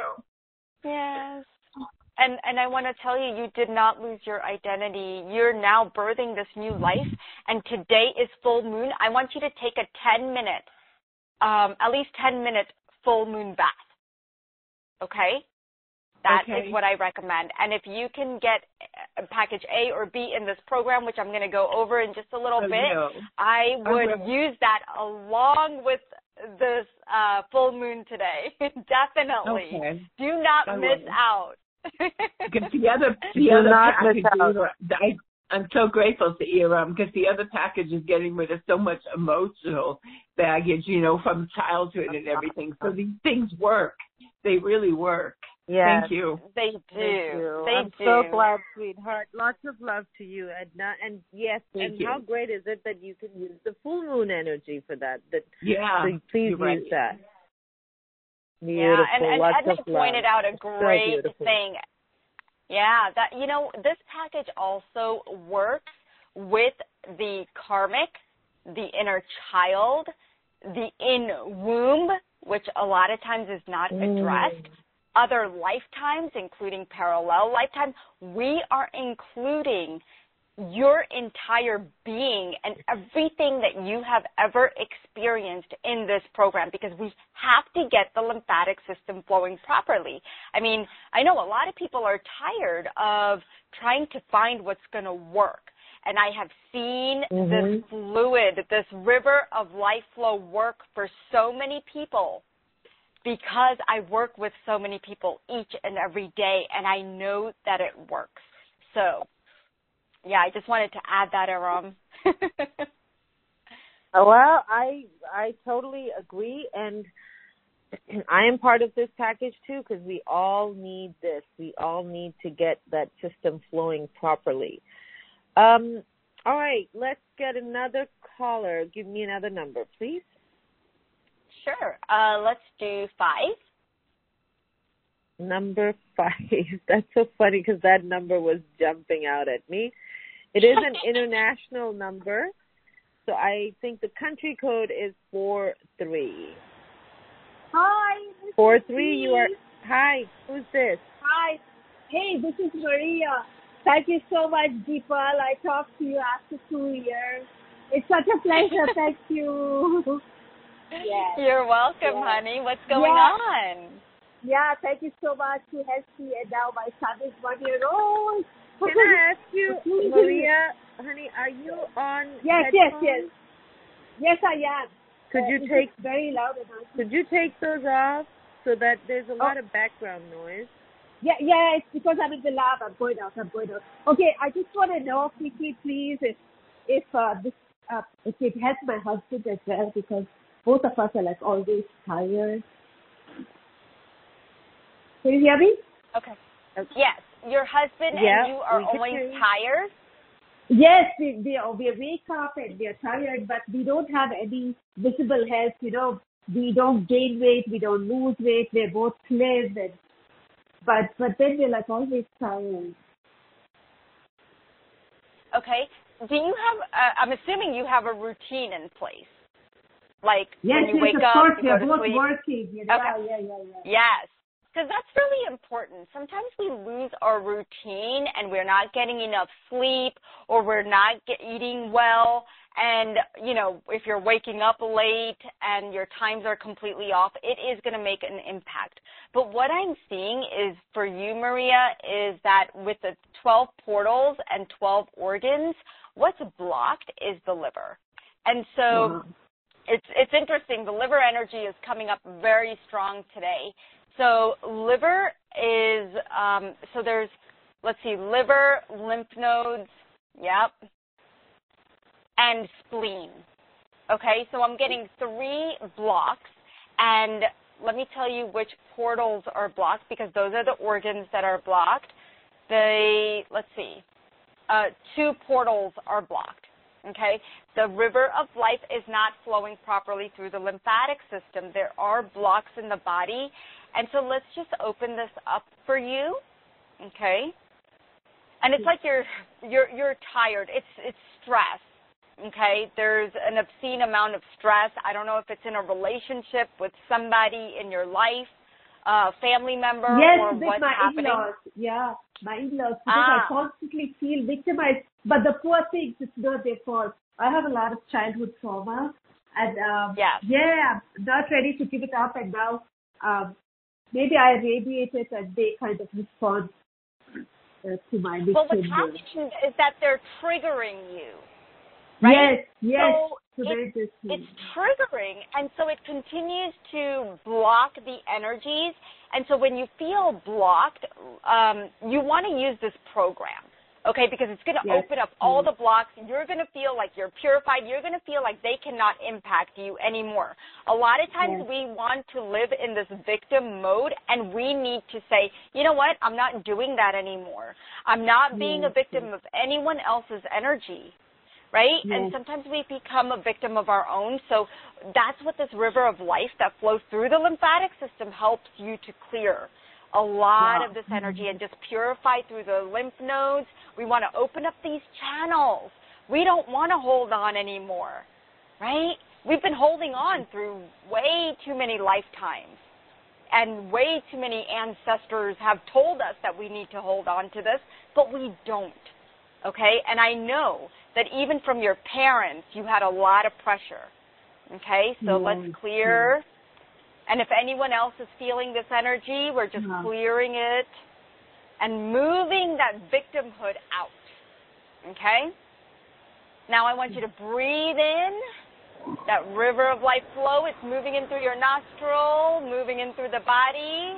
Yes. And I want to tell you, you did not lose your identity. You're now birthing this new life, and today is full moon. I want you to take a 10-minute, at least 10-minute full moon bath. Okay? That is what I recommend. And if you can get package A or B in this program, which I'm going to go over in just a little bit, I would use that along with this full moon today. Definitely. Okay. Do not miss out. Because the other package, I'm so grateful to Iram because the other package is getting rid of so much emotional baggage, you know, from childhood and everything. So these things work. They really work. Yes. Thank you. They do. I'm so glad, sweetheart. Lots of love to you, Edna. And yes, Thank you. How great is it that you can use the full moon energy for that? Yeah. So please use that. Beautiful. Yeah, and Lots Edna of pointed love. out a great So thing. Yeah, that, you know, this package also works with the karmic, the inner child, the in-womb, which a lot of times is not addressed, other lifetimes, including parallel lifetimes. We are including your entire being and everything that you have ever experienced in this program, because we have to get the lymphatic system flowing properly. I mean, I know a lot of people are tired of trying to find what's going to work. And I have seen this fluid, this river of life flow work for so many people because I work with so many people each and every day, and I know that it works. So, yeah, I just wanted to add that, Iram. Well, I totally agree, and I am part of this package too because we all need this. We all need to get that system flowing properly. All right, let's get another caller. Give me another number, please. Sure. Let's do 5. Number 5. That's so funny because that number was jumping out at me. It is an international number, so I think the country code is 43. Hi. 43, you are... Hi, who's this? Hi. Hey, this is Maria. Thank you so much, Deepal. I talked to you after 2 years. It's such a pleasure. Thank you. Yes. You're welcome, honey. What's going on? Yeah, thank you so much to help me. And now my son is 1 year old. Can I ask you, Maria, honey, are you on Yes. Yes, I am. Could you take very loud enough. Could you take those off so that there's a lot of background noise? Yeah, it's because I'm in the lab. I'm going out. Okay, I just want to know quickly, please, if it helps my husband as well, because both of us are like always tired. Can you hear me? Okay. Yes, your husband and you are always tired? Yes, we wake up and we are tired, but we don't have any visible health. You know, we don't gain weight, we don't lose weight. We're both slim, and but then we're like always tired. Okay. Do you have, I'm assuming you have a routine in place. Like Yes, when you wake of up, course, you go we're to both sleep. working. Okay. Yeah. Yes. Because that's really important. Sometimes we lose our routine and we're not getting enough sleep or we're not eating well. And, you know, if you're waking up late and your times are completely off, it is going to make an impact. But what I'm seeing is for you, Maria, is that with the 12 portals and 12 organs, what's blocked is the liver. And so it's interesting. The liver energy is coming up very strong today. So liver is, so there's, let's see, liver, lymph nodes, yep, and spleen. Okay, so I'm getting 3 blocks, and let me tell you which portals are blocked because those are the organs that are blocked. Let's see, 2 portals are blocked. Okay, the river of life is not flowing properly through the lymphatic system. There are blocks in the body, and so let's just open this up for you. Okay, and it's like you're tired. It's stress. Okay, there's an obscene amount of stress. I don't know if it's in a relationship with somebody in your life, family member, or what's happening. Yes, with my in-laws. Yeah, my in-laws, because I constantly feel victimized. But the poor things, it's not their fault. I have a lot of childhood trauma, and I'm not ready to give it up. And now, maybe I radiate it, and they kind of respond to my victim. Well, what's happening is that they're triggering you. Right? Yes. So it's triggering, and so it continues to block the energies. And so when you feel blocked, you want to use this program, okay, because it's going to open up all the blocks. You're going to feel like you're purified. You're going to feel like they cannot impact you anymore. A lot of times we want to live in this victim mode, and we need to say, you know what, I'm not doing that anymore. I'm not being a victim of anyone else's energy. Right? Yes. And sometimes we become a victim of our own. So that's what this river of life that flows through the lymphatic system helps you to clear a lot of this energy and just purify through the lymph nodes. We want to open up these channels. We don't want to hold on anymore. Right? We've been holding on through way too many lifetimes. And way too many ancestors have told us that we need to hold on to this, but we don't. Okay? And I know that even from your parents, you had a lot of pressure. Okay? So let's clear. And if anyone else is feeling this energy, we're just clearing it and moving that victimhood out. Okay? Now I want you to breathe in that river of life flow. It's moving in through your nostril, moving in through the body.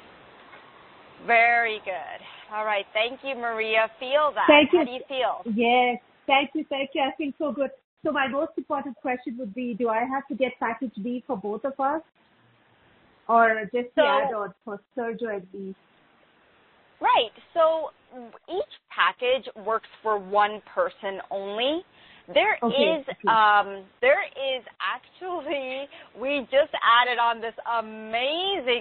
Very good. All right. Thank you, Maria. Feel that. Thank you. How do you feel? Yes. Thank you. I feel so good. So my most important question would be, do I have to get package B for both of us? Or just the add-on for Sergio and me? Right. So each package works for one person only. There is actually, we just added on this amazing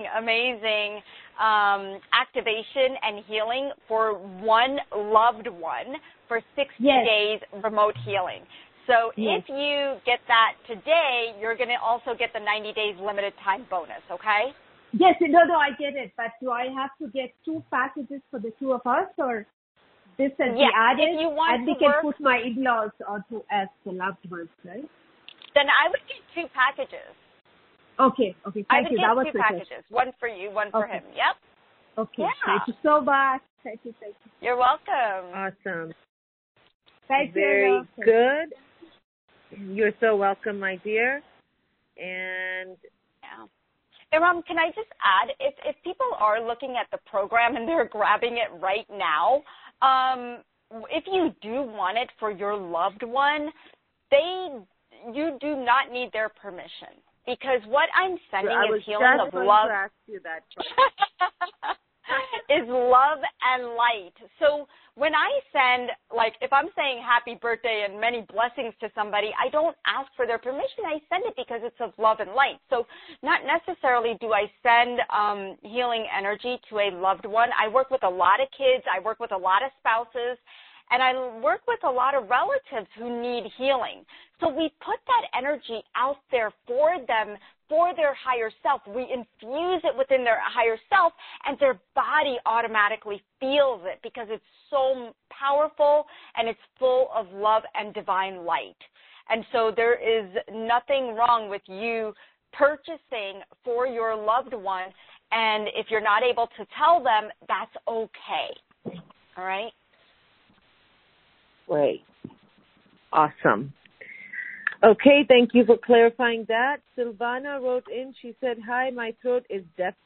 activation and healing for one loved one for 60 days remote healing. So if you get that today, you're going to also get the 90 days limited time bonus, okay? Yes, no, I get it. But do I have to get 2 packages for the 2 of us, or this has been added, if you want and we can put my in-laws onto as the loved ones, right? Then I would get 2 packages. Okay. Thank you. That was 2 packages. One for you, one for him. Yep. Okay. Yeah. Thank you so much. Thank you. You're welcome. Awesome. Thank you. Very good. You're so welcome, my dear. And Iram, can I just add, if people are looking at the program and they're grabbing it right now, if you do want it for your loved one, you do not need their permission, because what I'm sending is healing of love. I was just going to ask you that. is love and light. So when I send, like, if I'm saying happy birthday and many blessings to somebody, I don't ask for their permission. I send it because it's of love and light. So not necessarily do I send healing energy to a loved one. I work with a lot of kids. I work with a lot of spouses. And I work with a lot of relatives who need healing. So we put that energy out there for them, for their higher self. We infuse it within their higher self, and their body automatically feels it because it's so powerful and it's full of love and divine light. And so there is nothing wrong with you purchasing for your loved one, and if you're not able to tell them, that's okay. All right? Great. Awesome. Okay, thank you for clarifying that. Silvana wrote in, she said, hi, my throat is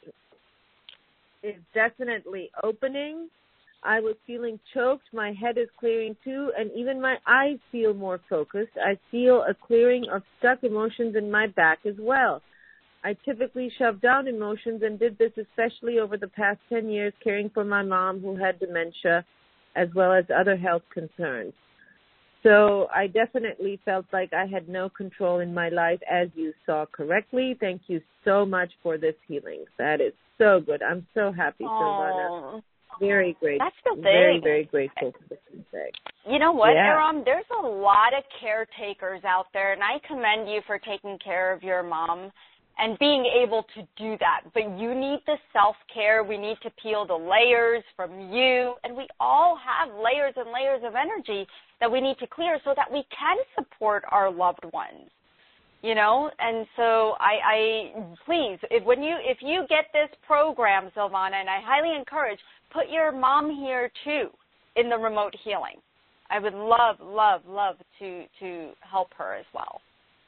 definitely opening. I was feeling choked. My head is clearing too, and even my eyes feel more focused. I feel a clearing of stuck emotions in my back as well. I typically shove down emotions and did this especially over the past 10 years caring for my mom who had dementia as well as other health concerns. So I definitely felt like I had no control in my life, as you saw correctly. Thank you so much for this healing. That is so good. I'm so happy, Silvana. Very grateful. That's the thing. Very, very grateful for this today. You know what, Yeah. Aram? There's a lot of caretakers out there, and I commend you for taking care of your mom and being able to do that. But you need the self-care. We need to peel the layers from you. And we all have layers and layers of energy that we need to clear so that we can support our loved ones. You know? And so I please, if you get this program, Silvana, and I highly encourage, put your mom here too in the remote healing. I would love, love, love to help her as well.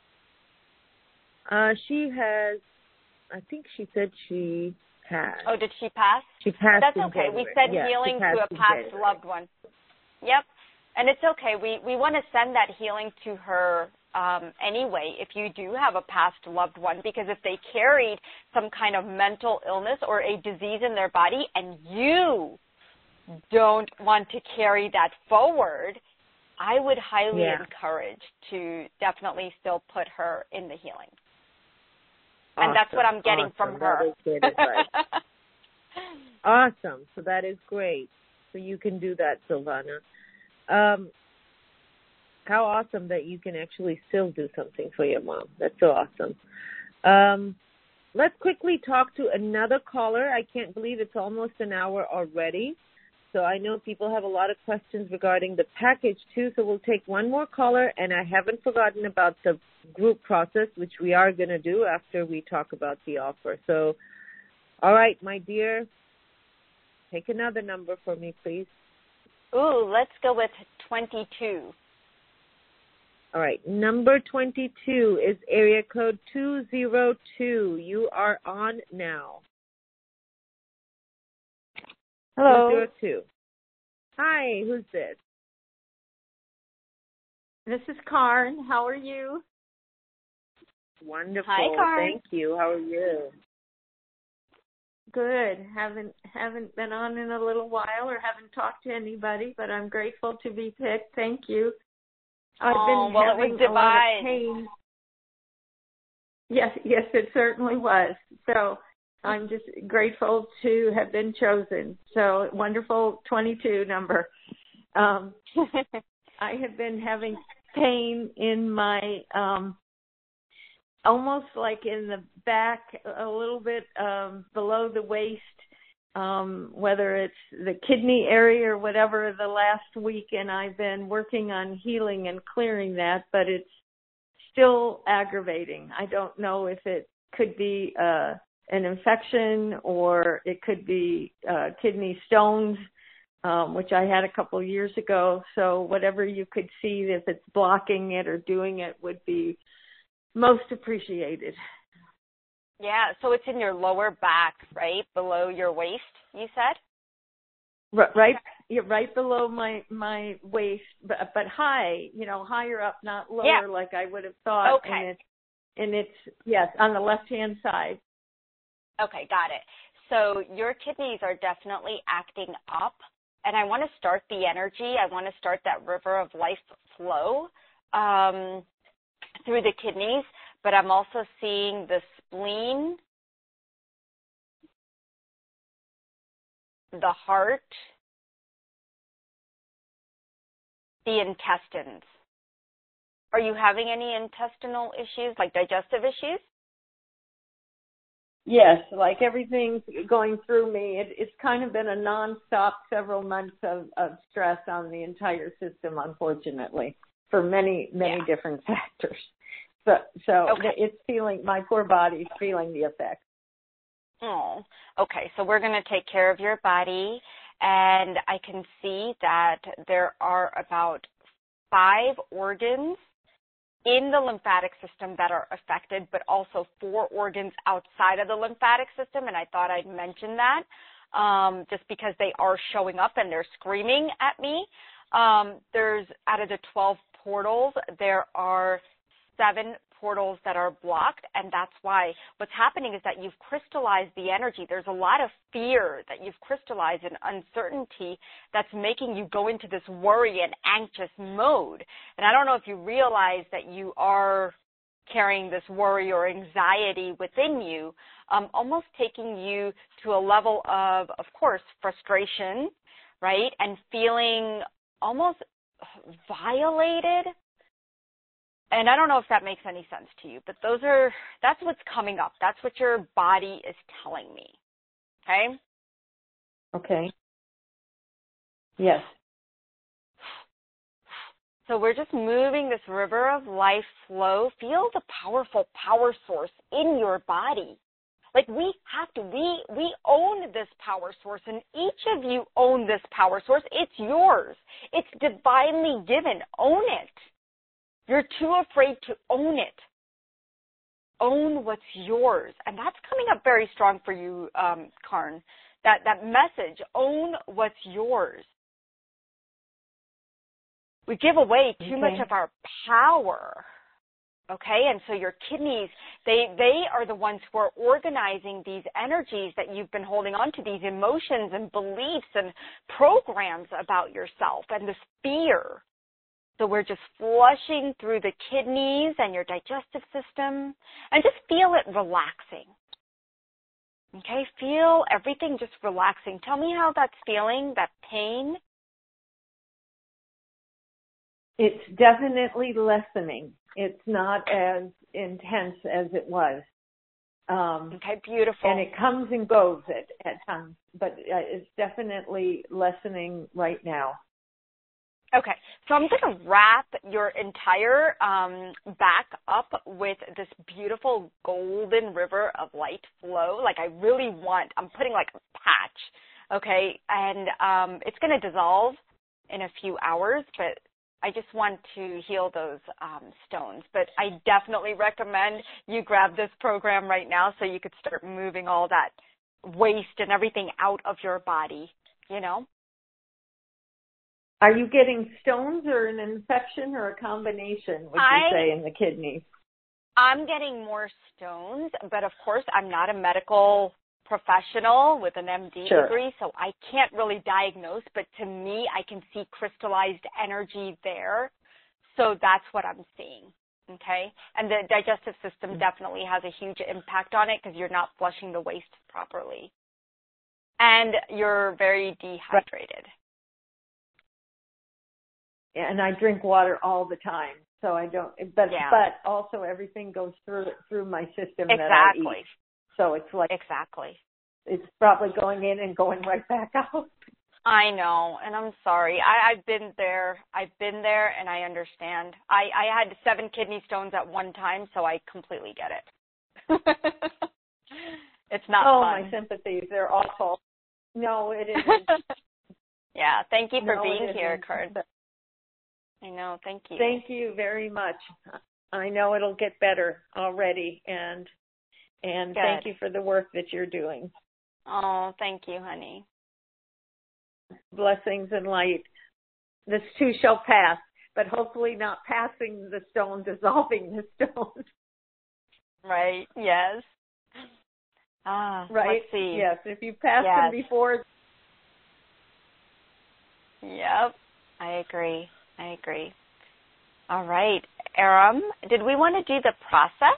She has, I think she said she passed. Oh, did she pass? She passed. That's in okay. January. We send Yeah, healing to a past loved one. Yep. And it's okay. We want to send that healing to her anyway if you do have a past loved one, because if they carried some kind of mental illness or a disease in their body and you don't want to carry that forward, I would highly encourage to definitely still put her in the healing. Awesome. And that's what I'm getting from her. That is good advice. Awesome. So that is great. So you can do that, Silvana. How awesome that you can actually still do something for your mom. That's so awesome. Let's quickly talk to another caller. I can't believe it's almost an hour already. So I know people have a lot of questions regarding the package too. So we'll take one more caller, and I haven't forgotten about the group process, which we are going to do after we talk about the offer. So, all right, my dear, take another number for me, please. Ooh, let's go with 22. All right, number 22 is area code 202. You are on now. Hello. 202. Hi, who's this? This is Karen. How are you? Wonderful. Hi, Karen. Thank you. How are you? Good. Haven't been on in a little while or haven't talked to anybody, but I'm grateful to be picked. Thank you. I've been having a lot of pain. Yes, it certainly was. So I'm just grateful to have been chosen. So wonderful 22 number. I have been having pain in my, almost like in the back, a little bit below the waist, whether it's the kidney area or whatever, the last week, and I've been working on healing and clearing that, but it's still aggravating. I don't know if it could be an infection or it could be kidney stones, which I had a couple of years ago. So whatever you could see, if it's blocking it or doing it, would be most appreciated. Yeah, so it's in your lower back, right? Below your waist, you said? Right below my waist, but high, higher up, not lower like I would have thought. Okay. And it's yes, on the left-hand side. Okay, got it. So your kidneys are definitely acting up, and I want to start the energy. I want to start that river of life flow through the kidneys, but I'm also seeing the spleen, the heart, the intestines. Are you having any intestinal issues, like digestive issues? Yes, like everything's going through me. It's kind of been a nonstop several months of stress on the entire system, unfortunately, for many different factors. So okay. It's feeling, my poor body's feeling the effects. Oh, okay. So we're going to take care of your body, and I can see that there are about 5 organs in the lymphatic system that are affected, but also 4 organs outside of the lymphatic system, and I thought I'd mention that just because they are showing up and they're screaming at me. There's, out of the 12 portals, there are 7 portals that are blocked, and that's why what's happening is that you've crystallized the energy. There's a lot of fear that you've crystallized and uncertainty that's making you go into this worry and anxious mode. And I don't know if you realize that you are carrying this worry or anxiety within you, almost taking you to a level of course, frustration, right, and feeling almost violated. And I don't know if that makes any sense to you, but that's what's coming up. That's what your body is telling me. Okay? Okay. Yes. So we're just moving this river of life flow. Feel the powerful power source in your body. Like we own this power source, and each of you own this power source. It's yours. It's divinely given. Own it. You're too afraid to own it. Own what's yours. And that's coming up very strong for you, Karn. That message, own what's yours. We give away too much of our power. Okay? And so your kidneys, they are the ones who are organizing these energies that you've been holding on to, these emotions and beliefs and programs about yourself and this fear. So we're just flushing through the kidneys and your digestive system, and just feel it relaxing. Okay, feel everything just relaxing. Tell me how that's feeling, that pain. It's definitely lessening. It's not as intense as it was. Okay, beautiful. And it comes and goes at times, but it's definitely lessening right now. Okay, so I'm going to wrap your entire back up with this beautiful golden river of light flow. Like I'm putting like a patch, okay? And it's going to dissolve in a few hours, but I just want to heal those stones. But I definitely recommend you grab this program right now so you could start moving all that waste and everything out of your body, you know? Are you getting stones or an infection or a combination, would you say, in the kidneys? I'm getting more stones, but of course I'm not a medical professional with an MD degree, so I can't really diagnose, but to me I can see crystallized energy there. So that's what I'm seeing, okay? And the digestive system definitely has a huge impact on it because you're not flushing the waste properly. And you're very dehydrated. And I drink water all the time, so I don't. But also everything goes through my system that I eat. So it's like it's probably going in and going right back out. I know, and I'm sorry. I've been there, and I understand. I had 7 kidney stones at one time, so I completely get it. It's not fun. My sympathies. They're awful. No, it isn't. Yeah, thank you for being here, Kurt. I know. Thank you. Thank you very much. I know it'll get better already, and thank you for the work that you're doing. Oh, thank you, honey. Blessings and light. This too shall pass, but hopefully not passing the stone, dissolving the stone. Right. Yes. Right. Let's see. Yes, if you passed them before. Yep, I agree. All right, Aram, did we want to do the process?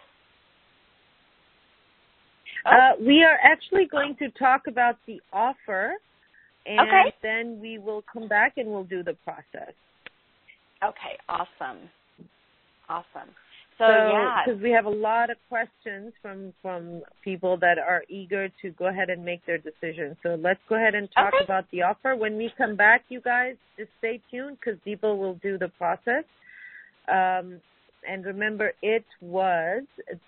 We are actually going to talk about the offer, and then we will come back and we'll do the process. Okay, awesome. So because we have a lot of questions from people that are eager to go ahead and make their decision. So let's go ahead and talk about the offer. When we come back, you guys, just stay tuned because Deepa will do the process. And remember, it was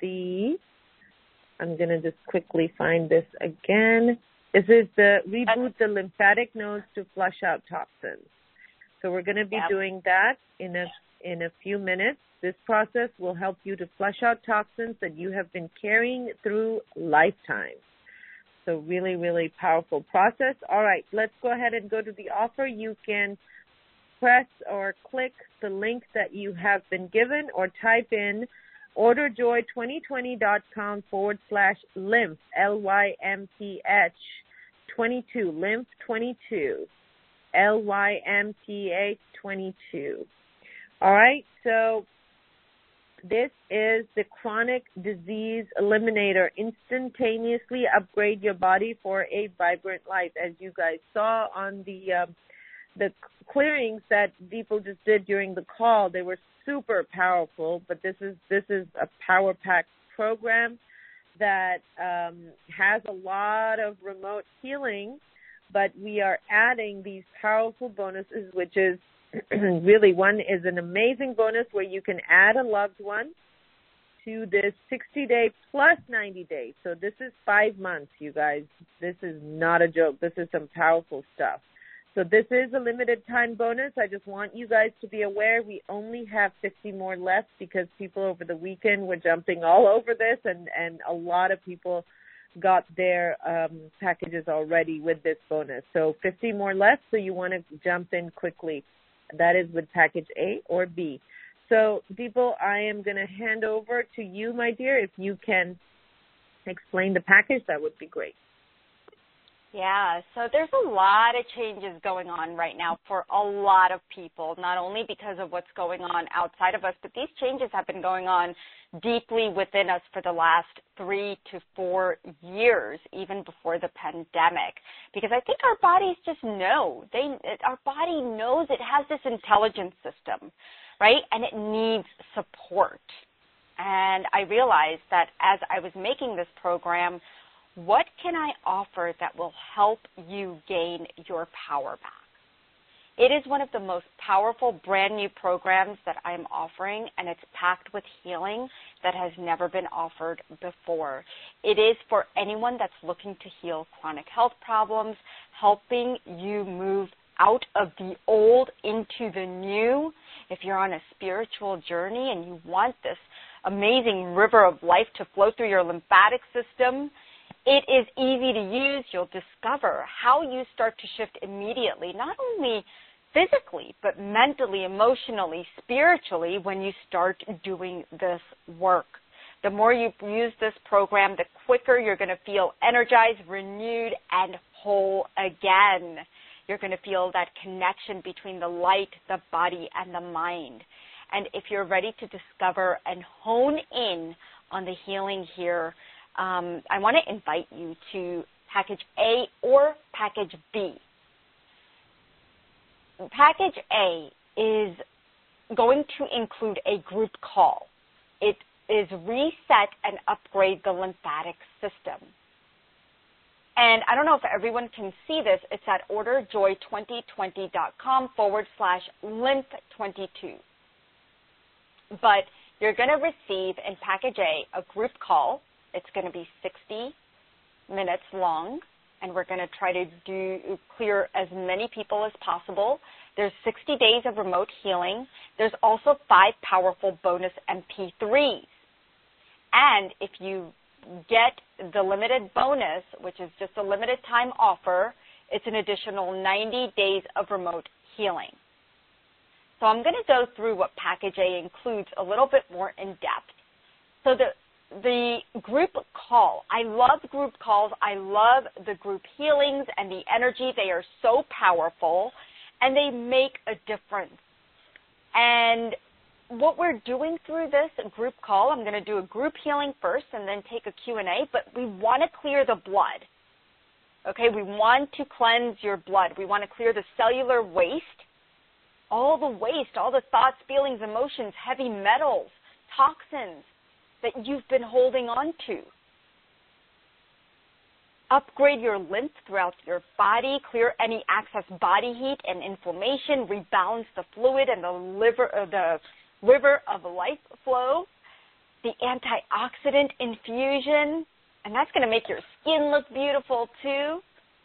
I'm going to just quickly find this again. This is the Reboot the Lymphatic Nodes to Flush Out Toxins. So we're going to be doing that in a few minutes. This process will help you to flush out toxins that you have been carrying through lifetime. So really, really powerful process. All right, let's go ahead and go to the offer. You can press or click the link that you have been given or type in orderjoy2020.com/lymph, LYMPH 22, lymph 22, LYMPH 22. All right, so this is the Chronic Disease Eliminator. Instantaneously upgrade your body for a vibrant life. As you guys saw on the clearings that people just did during the call, they were super powerful. But this is a power packed program that has a lot of remote healing. But we are adding these powerful bonuses, which is really, one is an amazing bonus where you can add a loved one to this 60-day plus 90 days. So this is 5 months, you guys. This is not a joke. This is some powerful stuff. So this is a limited time bonus. I just want you guys to be aware we only have 50 more left because people over the weekend were jumping all over this, and a lot of people got their packages already with this bonus. So 50 more left, so you want to jump in quickly. That is with package A or B. So, Deepa, I am going to hand over to you, my dear. If you can explain the package, that would be great. Yeah, so there's a lot of changes going on right now for a lot of people, not only because of what's going on outside of us, but these changes have been going on deeply within us for the last 3 to 4 years, even before the pandemic. Because I think our bodies just know. Our body knows it has this intelligence system, right? And it needs support. And I realized that as I was making this program, what can I offer that will help you gain your power back? It is one of the most powerful brand new programs that I'm offering, and it's packed with healing that has never been offered before. It is for anyone that's looking to heal chronic health problems, helping you move out of the old into the new. If you're on a spiritual journey and you want this amazing river of life to flow through your lymphatic system, it is easy to use. You'll discover how you start to shift immediately, not only physically, but mentally, emotionally, spiritually when you start doing this work. The more you use this program, the quicker you're going to feel energized, renewed, and whole again. You're going to feel that connection between the light, the body, and the mind. And if you're ready to discover and hone in on the healing here, I want to invite you to package A or package B. Package A is going to include a group call. It is reset and upgrade the lymphatic system. And I don't know if everyone can see this. It's at orderjoy2020.com/lymph22. But you're going to receive in package A a group call. It's going to be 60 minutes long, and we're going to try to clear as many people as possible. There's 60 days of remote healing. There's also 5 powerful bonus MP3s. And if you get the limited bonus, which is just a limited time offer, it's an additional 90 days of remote healing. So I'm going to go through what package A includes a little bit more in depth. So the the group call. I love group calls. I love the group healings and the energy. They are so powerful, and they make a difference. And what we're doing through this group call, I'm going to do a group healing first and then take a Q&A, but we want to clear the blood. Okay, we want to cleanse your blood. We want to clear the cellular waste, all the waste, all the thoughts, feelings, emotions, heavy metals, toxins that you've been holding on to. Upgrade your lymph throughout your body, clear any excess body heat and inflammation, rebalance the fluid and the river of life flow, the antioxidant infusion, and that's going to make your skin look beautiful too.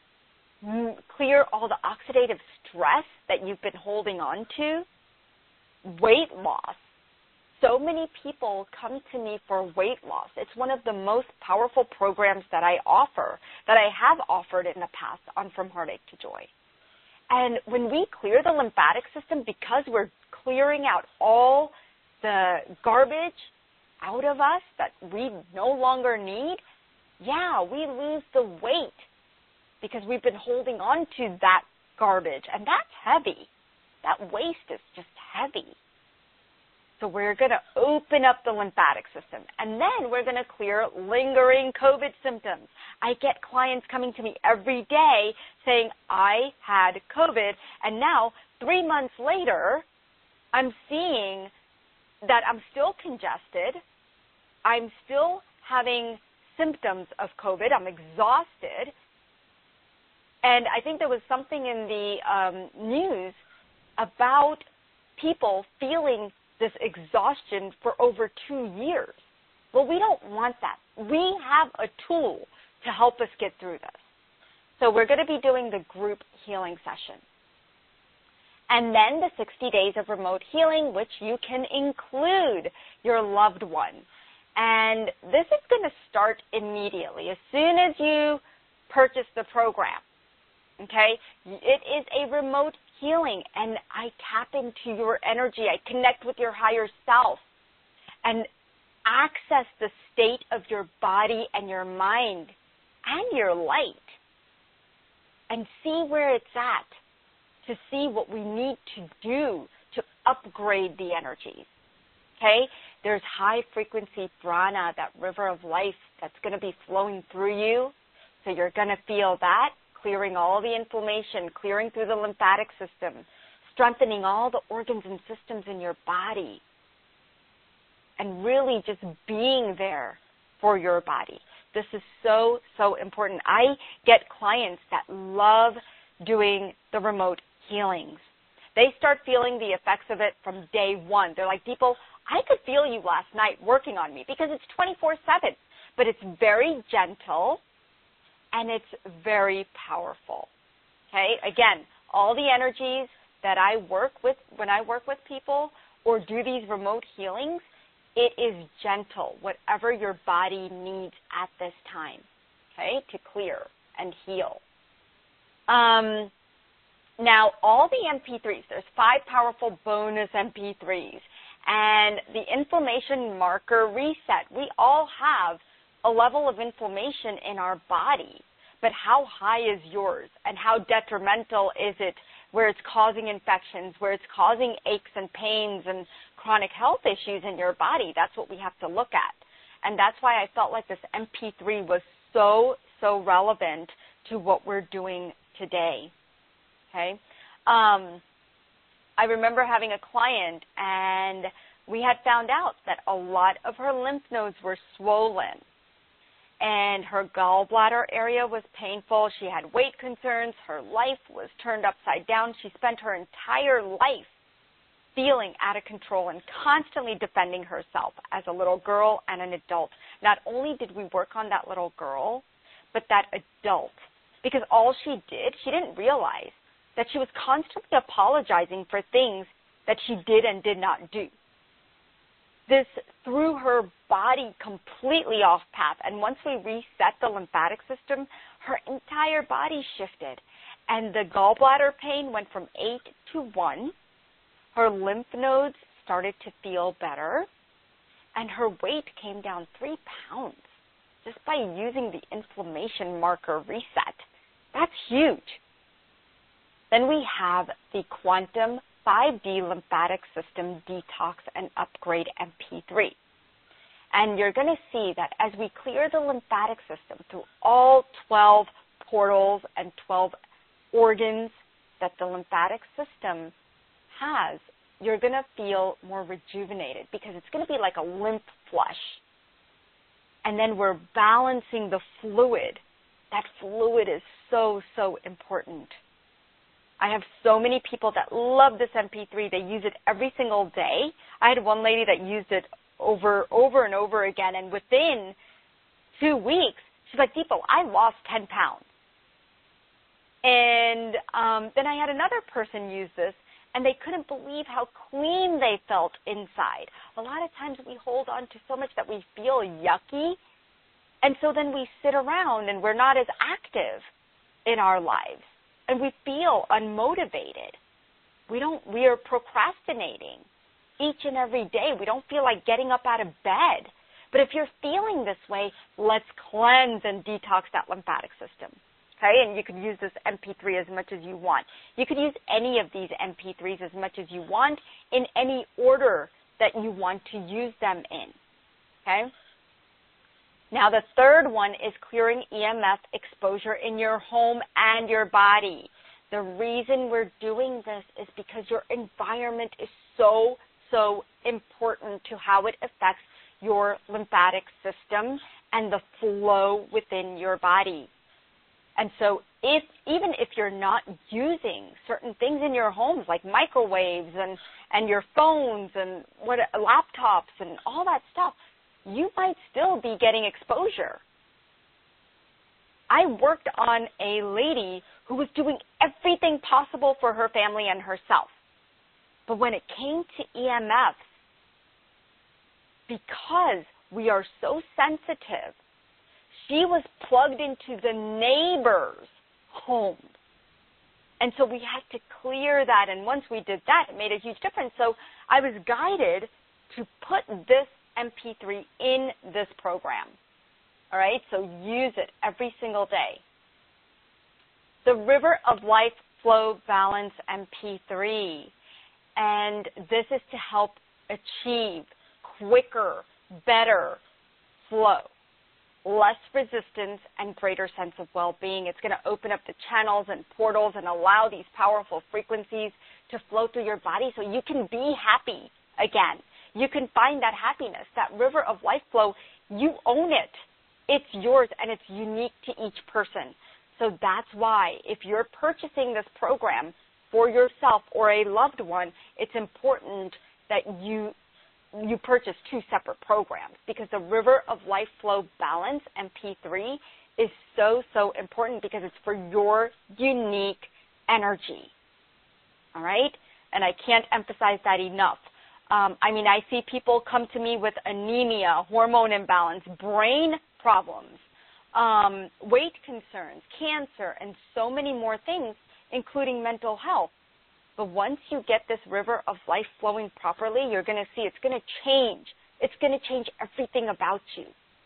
Clear all the oxidative stress that you've been holding on to. Weight loss. So many people come to me for weight loss. It's one of the most powerful programs that I offer, that I have offered in the past on From Heartache to Joy. And when we clear the lymphatic system, because we're clearing out all the garbage out of us that we no longer need, we lose the weight because we've been holding on to that garbage. And that's heavy. That waste is just heavy. So we're going to open up the lymphatic system. And then we're going to clear lingering COVID symptoms. I get clients coming to me every day saying, I had COVID, and now 3 months later, I'm seeing that I'm still congested. I'm still having symptoms of COVID. I'm exhausted. And I think there was something in the news about people feeling this exhaustion for over 2 years. Well, we don't want that. We have a tool to help us get through this. So we're going to be doing the group healing session. And then the 60 days of remote healing, which you can include your loved one. And this is going to start immediately, as soon as you purchase the program. Okay? It is a remote healing, and I tap into your energy. I connect with your higher self and access the state of your body and your mind and your light and see where it's at, to see what we need to do to upgrade the energies. Okay? There's high-frequency prana, that river of life that's going to be flowing through you. So you're going to feel that, clearing all the inflammation, clearing through the lymphatic system, strengthening all the organs and systems in your body, and really just being there for your body. This is so, so important. I get clients that love doing the remote healings. They start feeling the effects of it from day one. They're like, Deepo, I could feel you last night working on me, because it's 24/7, but it's very gentle and it's very powerful. Okay? Again, all the energies that I work with when I work with people or do these remote healings, it is gentle, whatever your body needs at this time, okay, to clear and heal. Now, all the MP3s, there's 5 powerful bonus MP3s, and the inflammation marker reset. We all have a level of inflammation in our body, but how high is yours, and how detrimental is it, where it's causing infections, where it's causing aches and pains and chronic health issues in your body? That's what we have to look at. And that's why I felt like this MP3 was so, so relevant to what we're doing today. Okay? I remember having a client, and we had found out that a lot of her lymph nodes were swollen, and her gallbladder area was painful. She had weight concerns. Her life was turned upside down. She spent her entire life feeling out of control and constantly defending herself as a little girl and an adult. Not only did we work on that little girl, but that adult. Because all she did, she didn't realize that she was constantly apologizing for things that she did and did not do. This threw her body completely off path. And once we reset the lymphatic system, her entire body shifted. And the gallbladder pain went from 8 to 1. Her lymph nodes started to feel better. and her weight came down 3 pounds just by using the inflammation marker reset. That's huge. Then we have the Quantum 5D Lymphatic System Detox and Upgrade MP3. And you're going to see that as we clear the lymphatic system through all 12 portals and 12 organs that the lymphatic system has, you're going to feel more rejuvenated because it's going to be like a lymph flush. And then we're balancing the fluid. That fluid is so, so important. I have so many people that love this MP3. They use it every single day. I had one lady that used it over and over again, and within 2 weeks, she's like, Deepo, I lost 10 pounds. And then I had another person use this, and they couldn't believe how clean they felt inside. A lot of times we hold on to so much that we feel yucky, and so then we sit around and we're not as active in our lives, and we feel unmotivated. We are procrastinating each and every day. We don't feel like getting up out of bed. But if you're feeling this way, let's cleanse and detox that lymphatic system. Okay, and you can use this MP3 as much as you want. You could use any of these MP3s as much as you want in any order that you want to use them in. Okay? Now, the third one is clearing EMF exposure in your home and your body. The reason we're doing this is because your environment is so important to how it affects your lymphatic system and the flow within your body. And so even if you're not using certain things in your homes like microwaves and your phones and laptops and all that stuff, you might still be getting exposure. I worked on a lady who was doing everything possible for her family and herself. But when it came to EMFs, because we are so sensitive, she was plugged into the neighbor's home. And so we had to clear that. And once we did that, it made a huge difference. So I was guided to put this MP3 in this program. All right? So use it every single day. The River of Life Flow Balance MP3. And this is to help achieve quicker, better flow, less resistance, and greater sense of well-being. It's going to open up the channels and portals and allow these powerful frequencies to flow through your body so you can be happy again. You can find that happiness, that river of life flow. You own it. It's yours, and it's unique to each person. So that's why if you're purchasing this program for yourself or a loved one, it's important that you purchase 2 separate programs, because the River of Life Flow Balance MP3 is so important because it's for your unique energy. All right? And I can't emphasize that enough. I see people come to me with anemia, hormone imbalance, brain problems, weight concerns, cancer, and so many more things, including mental health. But once you get this river of life flowing properly, you're going to see it's going to change. It's going to change everything about you.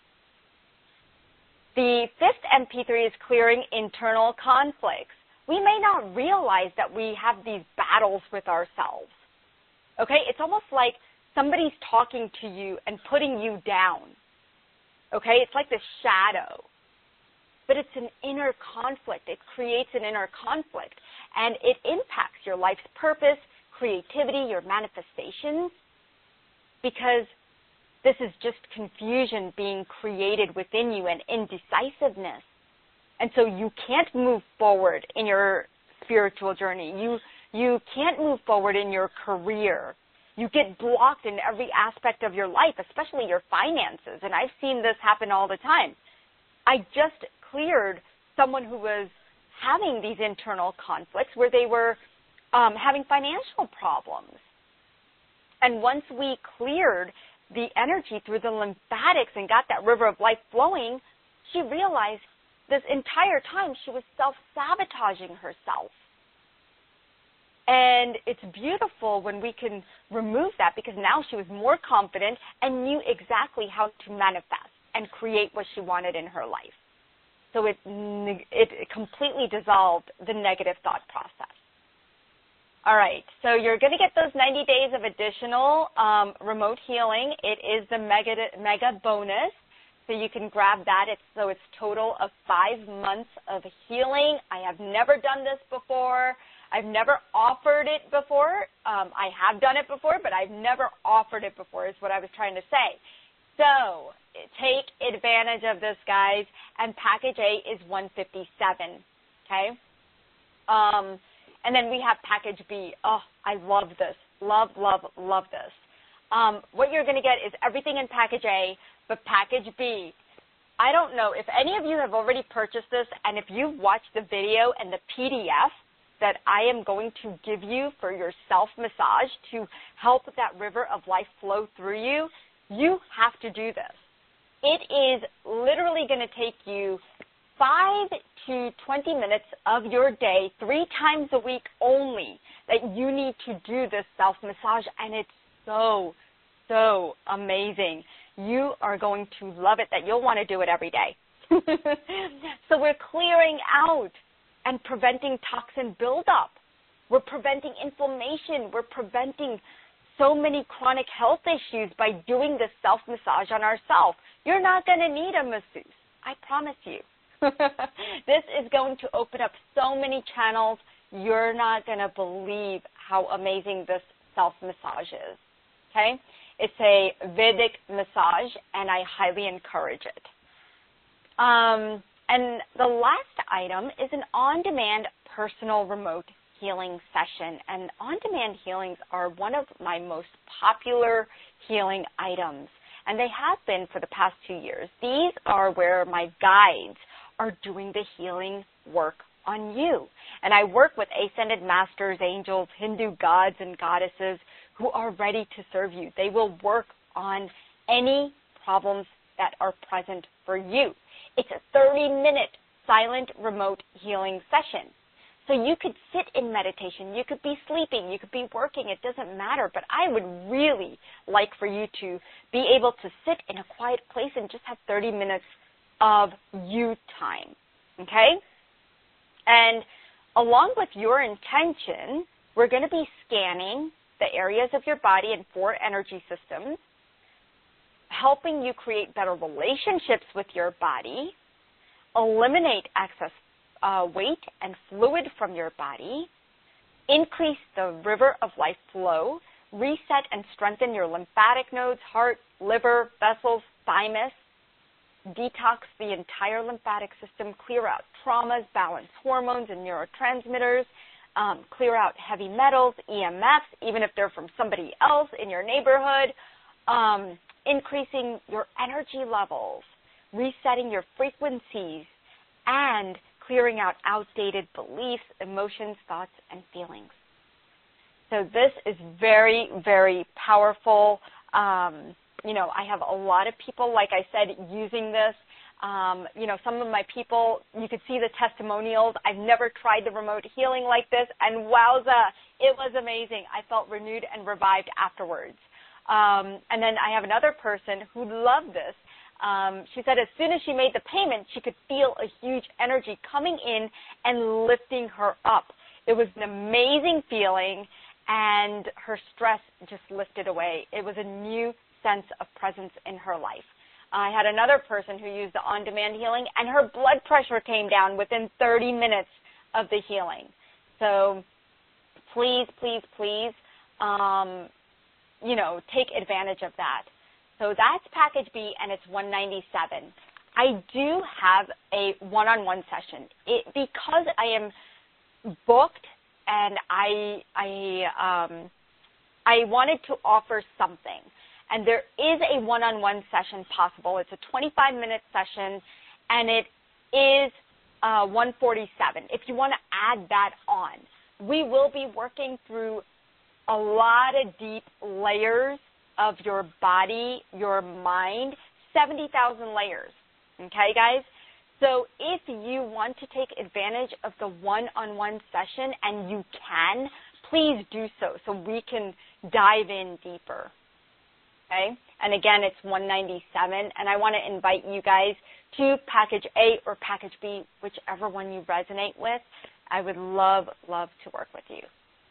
The 5th MP3 is clearing internal conflicts. We may not realize that we have these battles with ourselves. Okay? It's almost like somebody's talking to you and putting you down. Okay? It's like the shadow. But it's an inner conflict. It creates an inner conflict. And it impacts your life's purpose, creativity, your manifestations, because this is just confusion being created within you and indecisiveness. And so you can't move forward in your spiritual journey. You can't move forward in your career. You get blocked in every aspect of your life, especially your finances. And I've seen this happen all the time. I just cleared someone who was having these internal conflicts where they were having financial problems. And once we cleared the energy through the lymphatics and got that river of life flowing, she realized this entire time she was self-sabotaging herself. And it's beautiful when we can remove that, because now she was more confident and knew exactly how to manifest and create what she wanted in her life. So it completely dissolved the negative thought process. All right, so you're going to get those 90 days of additional remote healing. It is the mega bonus, so you can grab that. It's total of 5 months of healing. I have never done this before. I've never offered it before. I have done it before, but I've never offered it before is what I was trying to say. So take advantage of this, guys, and package A is $157, okay? And then we have package B. Oh, I love this. Love, love, love this. What you're going to get is everything in package A, but package B, I don't know if any of you have already purchased this, and if you've watched the video and the PDF that I am going to give you for your self-massage to help that river of life flow through you, you have to do this. It is literally going to take you 5 to 20 minutes of your day, 3 times a week only, that you need to do this self-massage, and it's so, so amazing. You are going to love it that you'll want to do it every day. So we're clearing out and preventing toxin buildup. We're preventing inflammation. We're preventing so many chronic health issues by doing this self-massage on ourselves. You're not going to need a masseuse. I promise you. This is going to open up so many channels. You're not going to believe how amazing this self-massage is. Okay? It's a Vedic massage, and I highly encourage it. And the last item is an on-demand personal remote healing session. And on-demand healings are one of my most popular healing items, and they have been for the past 2 years. These are where my guides are doing the healing work on you. And I work with ascended masters, angels, Hindu gods and goddesses who are ready to serve you. They will work on any problems that are present for you. It's a 30-minute silent remote healing session. So you could sit in meditation, you could be sleeping, you could be working, it doesn't matter. But I would really like for you to be able to sit in a quiet place and just have 30 minutes of you time, okay? And along with your intention, we're going to be scanning the areas of your body in 4 energy systems, helping you create better relationships with your body, eliminate excess weight and fluid from your body, increase the river of life flow, reset and strengthen your lymphatic nodes, heart, liver, vessels, thymus, detox the entire lymphatic system, clear out traumas, balance hormones and neurotransmitters, clear out heavy metals, EMFs, even if they're from somebody else in your neighborhood, increasing your energy levels, resetting your frequencies, and clearing out outdated beliefs, emotions, thoughts, and feelings. So this is very, very powerful. I have a lot of people, like I said, using this. Some of my people, you could see the testimonials. I've never tried the remote healing like this, and wowza, it was amazing. I felt renewed and revived afterwards. And then I have another person who loved this. She said as soon as she made the payment, she could feel a huge energy coming in and lifting her up. It was an amazing feeling, and her stress just lifted away. It was a new sense of presence in her life. I had another person who used the on-demand healing, and her blood pressure came down within 30 minutes of the healing. So please, please, please, take advantage of that. So that's package B, and it's $197. I do have a one-on-one session. Because I am booked, and I wanted to offer something. And there is a one-on-one session possible. It's a 25-minute session, and it is $147. If you want to add that on, we will be working through a lot of deep layers of your body, your mind, 70,000 layers. Okay, guys? So if you want to take advantage of the one-on-one session, and you can, please do so we can dive in deeper. Okay? And again, it's $197, and I want to invite you guys to package A or package B, whichever one you resonate with. I would love to work with you.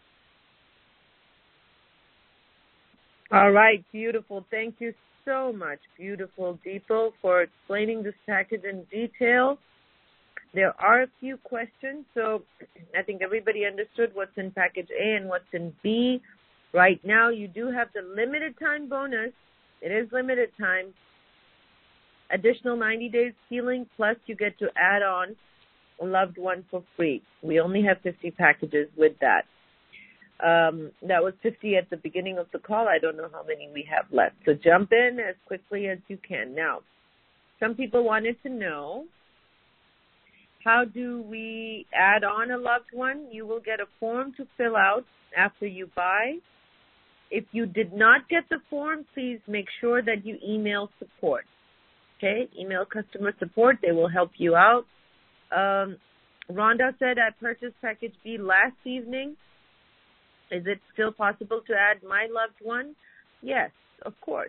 All right, beautiful. Thank you so much, beautiful Deepo, for explaining this package in detail. There are a few questions, so I think everybody understood what's in package A and what's in B. Right now, you do have the limited time bonus. It is limited time. Additional 90 days healing, plus you get to add on a loved one for free. We only have 50 packages with that. That was 50 at the beginning of the call. I don't know how many we have left. So jump in as quickly as you can. Now, some people wanted to know, how do we add on a loved one? You will get a form to fill out after you buy. If you did not get the form, please make sure that you email support. Okay? Email customer support. They will help you out. Rhonda said, I purchased package B last evening. Is it still possible to add my loved one? Yes, of course.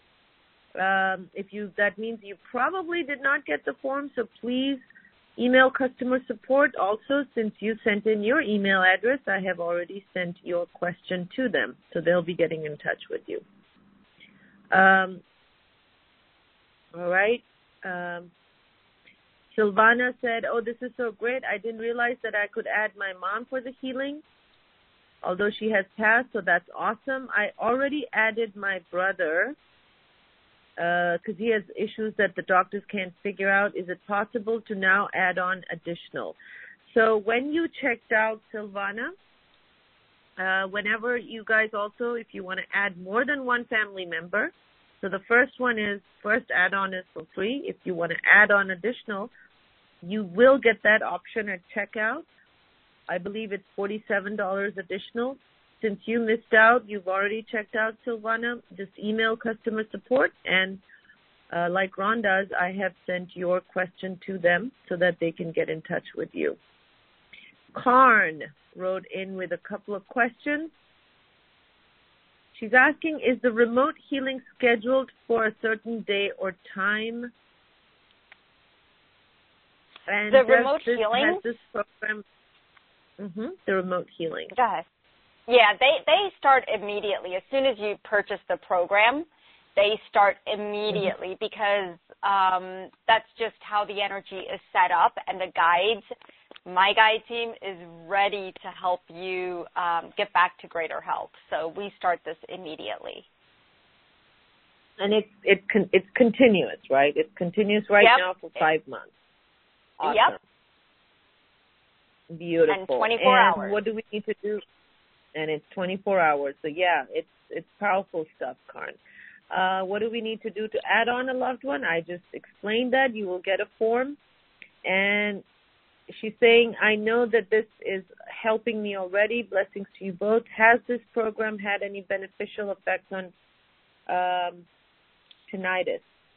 That means you probably did not get the form, so please email customer support. Also, since you sent in your email address, I have already sent your question to them, so they'll be getting in touch with you. All right. Silvana said, oh, this is so great. I didn't realize that I could add my mom for the healing, although she has passed, so that's awesome. I already added my brother because he has issues that the doctors can't figure out. Is it possible to now add on additional? So when you checked out, Silvana, whenever you guys also, if you want to add more than one family member, so the first add-on is for free. If you want to add on additional, you will get that option at checkout. I believe it's $47 additional. Since you missed out, you've already checked out, Silvana, just email customer support. And like Ron does, I have sent your question to them so that they can get in touch with you. Karn wrote in with a couple of questions. She's asking, is the remote healing scheduled for a certain day or time? And the remote healing? Has this program, the remote healing. Go ahead. Yeah, they start immediately. As soon as you purchase the program, they start immediately because that's just how the energy is set up. And the guides, my guide team is ready to help you get back to greater health. So we start this immediately. And it's continuous, right? It's continuous now for 5 months. Awesome. Yep. Beautiful. And 24 hours. And what do we need to do? And it's 24 hours. So, yeah, it's powerful stuff, Karn. What do we need to do to add on a loved one? I just explained that. You will get a form. And she's saying, I know that this is helping me already. Blessings to you both. Has this program had any beneficial effects on tinnitus?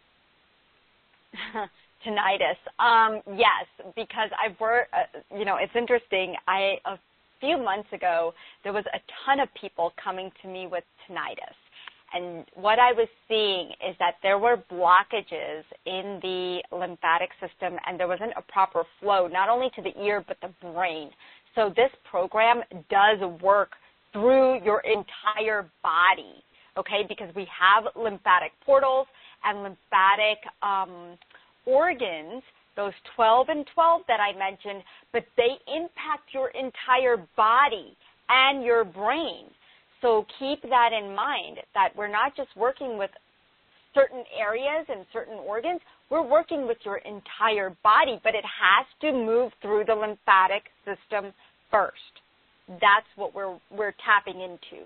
Tinnitus. Yes, because I've worked, it's interesting. A few months ago, there was a ton of people coming to me with tinnitus. And what I was seeing is that there were blockages in the lymphatic system and there wasn't a proper flow, not only to the ear, but the brain. So this program does work through your entire body, okay, because we have lymphatic portals and lymphatic organs, those 12 and 12 that I mentioned, but they impact your entire body and your brain. So keep that in mind, that we're not just working with certain areas and certain organs, we're working with your entire body, but it has to move through the lymphatic system first. That's what we're tapping into.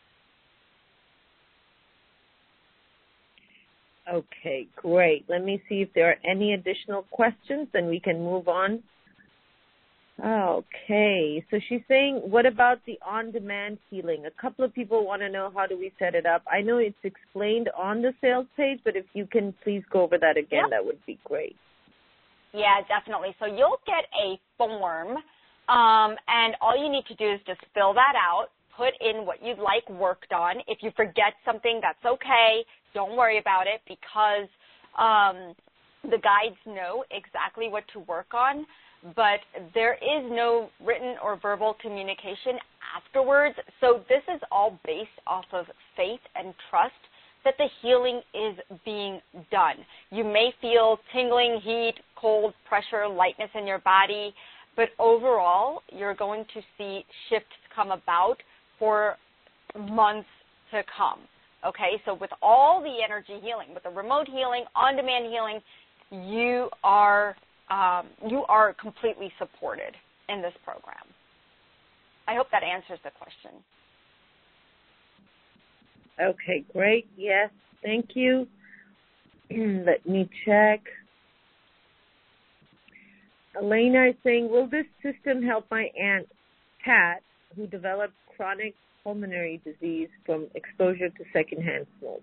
Okay, great. Let me see if there are any additional questions, then we can move on. Okay, so she's saying, what about the on-demand healing? A couple of people want to know, how do we set it up? I know it's explained on the sales page, but if you can please go over that again, That would be great. Yeah, definitely. So you'll get a form And all you need to do is just fill that out, put in what you'd like worked on. If you forget something, that's okay. Don't worry about it, because the guides know exactly what to work on, but there is no written or verbal communication afterwards. So this is all based off of faith and trust that the healing is being done. You may feel tingling, heat, cold, pressure, lightness in your body, but overall, you're going to see shifts come about for months to come. Okay, so with all the energy healing, with the remote healing, on-demand healing, you are completely supported in this program. I hope that answers the question. Okay, great. Yes, thank you. Let me check. Elena is saying, will this system help my Aunt Pat, who developed chronic pulmonary disease from exposure to secondhand smoke?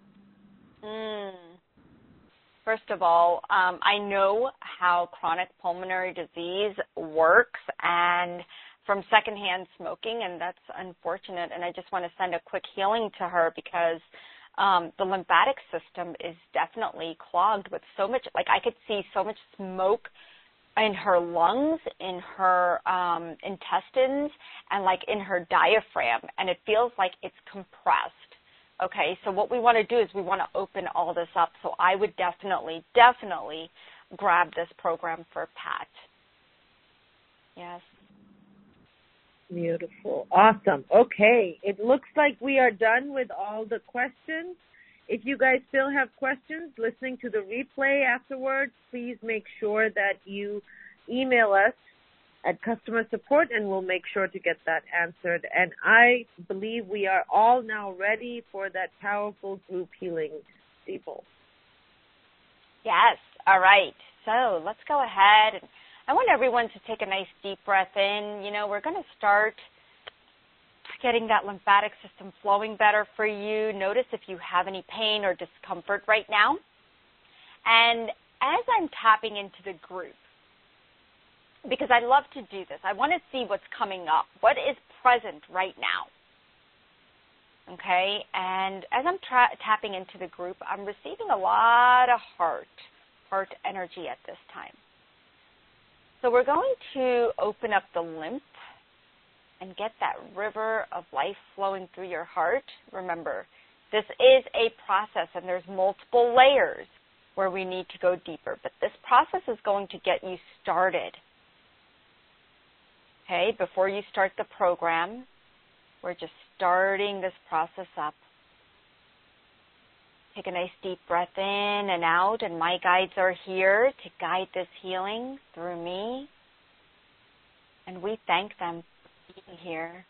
First of all, I know how chronic pulmonary disease works and from secondhand smoking, and that's unfortunate. And I just want to send a quick healing to her, because the lymphatic system is definitely clogged with so much, like I could see so much smoke in her lungs, in her intestines, and like in her diaphragm, and it feels like it's compressed. Okay, so what we want to do is we want to open all this up. So I would definitely grab this program for Pat. Yes. Beautiful. Awesome. Okay, it looks like we are done with all the questions. If you guys still have questions listening to the replay afterwards, please make sure that you email us at customer support, and we'll make sure to get that answered. And I believe we are all now ready for that powerful group healing, people. Yes. All right. So let's go ahead. And I want everyone to take a nice deep breath in. You know, we're going to start getting that lymphatic system flowing better for you. Notice if you have any pain or discomfort right now. And as I'm tapping into the group, because I love to do this, I want to see what's coming up, what is present right now. Okay, and as I'm tapping into the group, I'm receiving a lot of heart energy at this time. So we're going to open up the lymph and get that river of life flowing through your heart. Remember, this is a process, and there's multiple layers where we need to go deeper, but this process is going to get you started. Okay, before you start the program, we're just starting this process up. Take a nice deep breath in and out, and my guides are here to guide this healing through me. And we thank them for being here.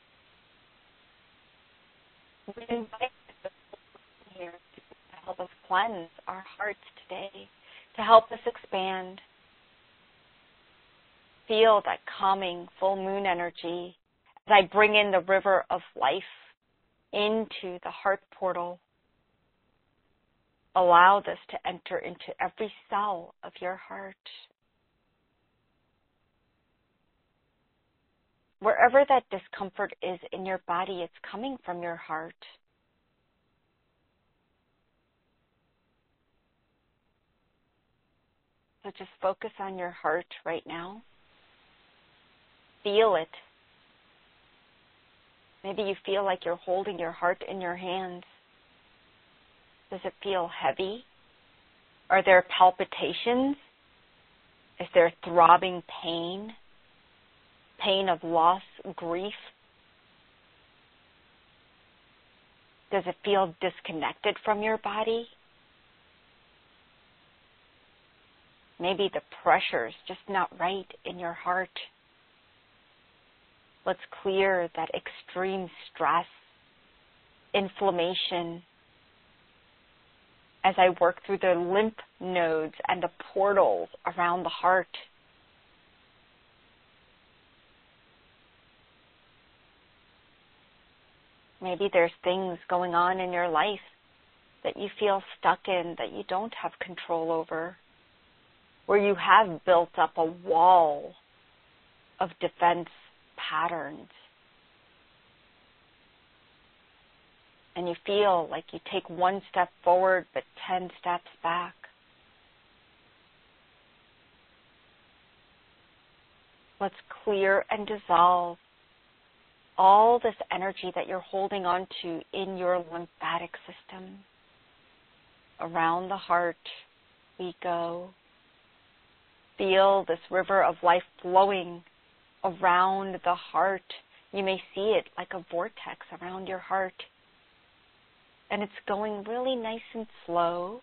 We invite them here to help us cleanse our hearts today, to help us expand. Feel that calming full moon energy as I bring in the river of life into the heart portal. Allow this to enter into every cell of your heart. Wherever that discomfort is in your body, it's coming from your heart. So just focus on your heart right now. Feel it. Maybe you feel like you're holding your heart in your hands. Does it feel heavy? Are there palpitations? Is there throbbing pain? Pain of loss, grief? Does it feel disconnected from your body? Maybe the pressure's just not right in your heart. Let's clear that extreme stress, inflammation, as I work through the lymph nodes and the portals around the heart. Maybe there's things going on in your life that you feel stuck in, that you don't have control over, where you have built up a wall of defense patterns. And you feel like you take one step forward but 10 steps back. Let's clear and dissolve all this energy that you're holding on to in your lymphatic system. Around the heart we go. Feel this river of life flowing around the heart. You may see it like a vortex around your heart. And it's going really nice and slow.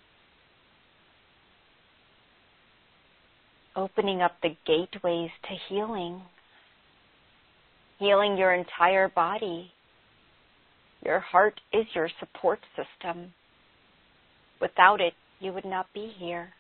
Opening up the gateways to healing. Healing your entire body. Your heart is your support system. Without it, you would not be here.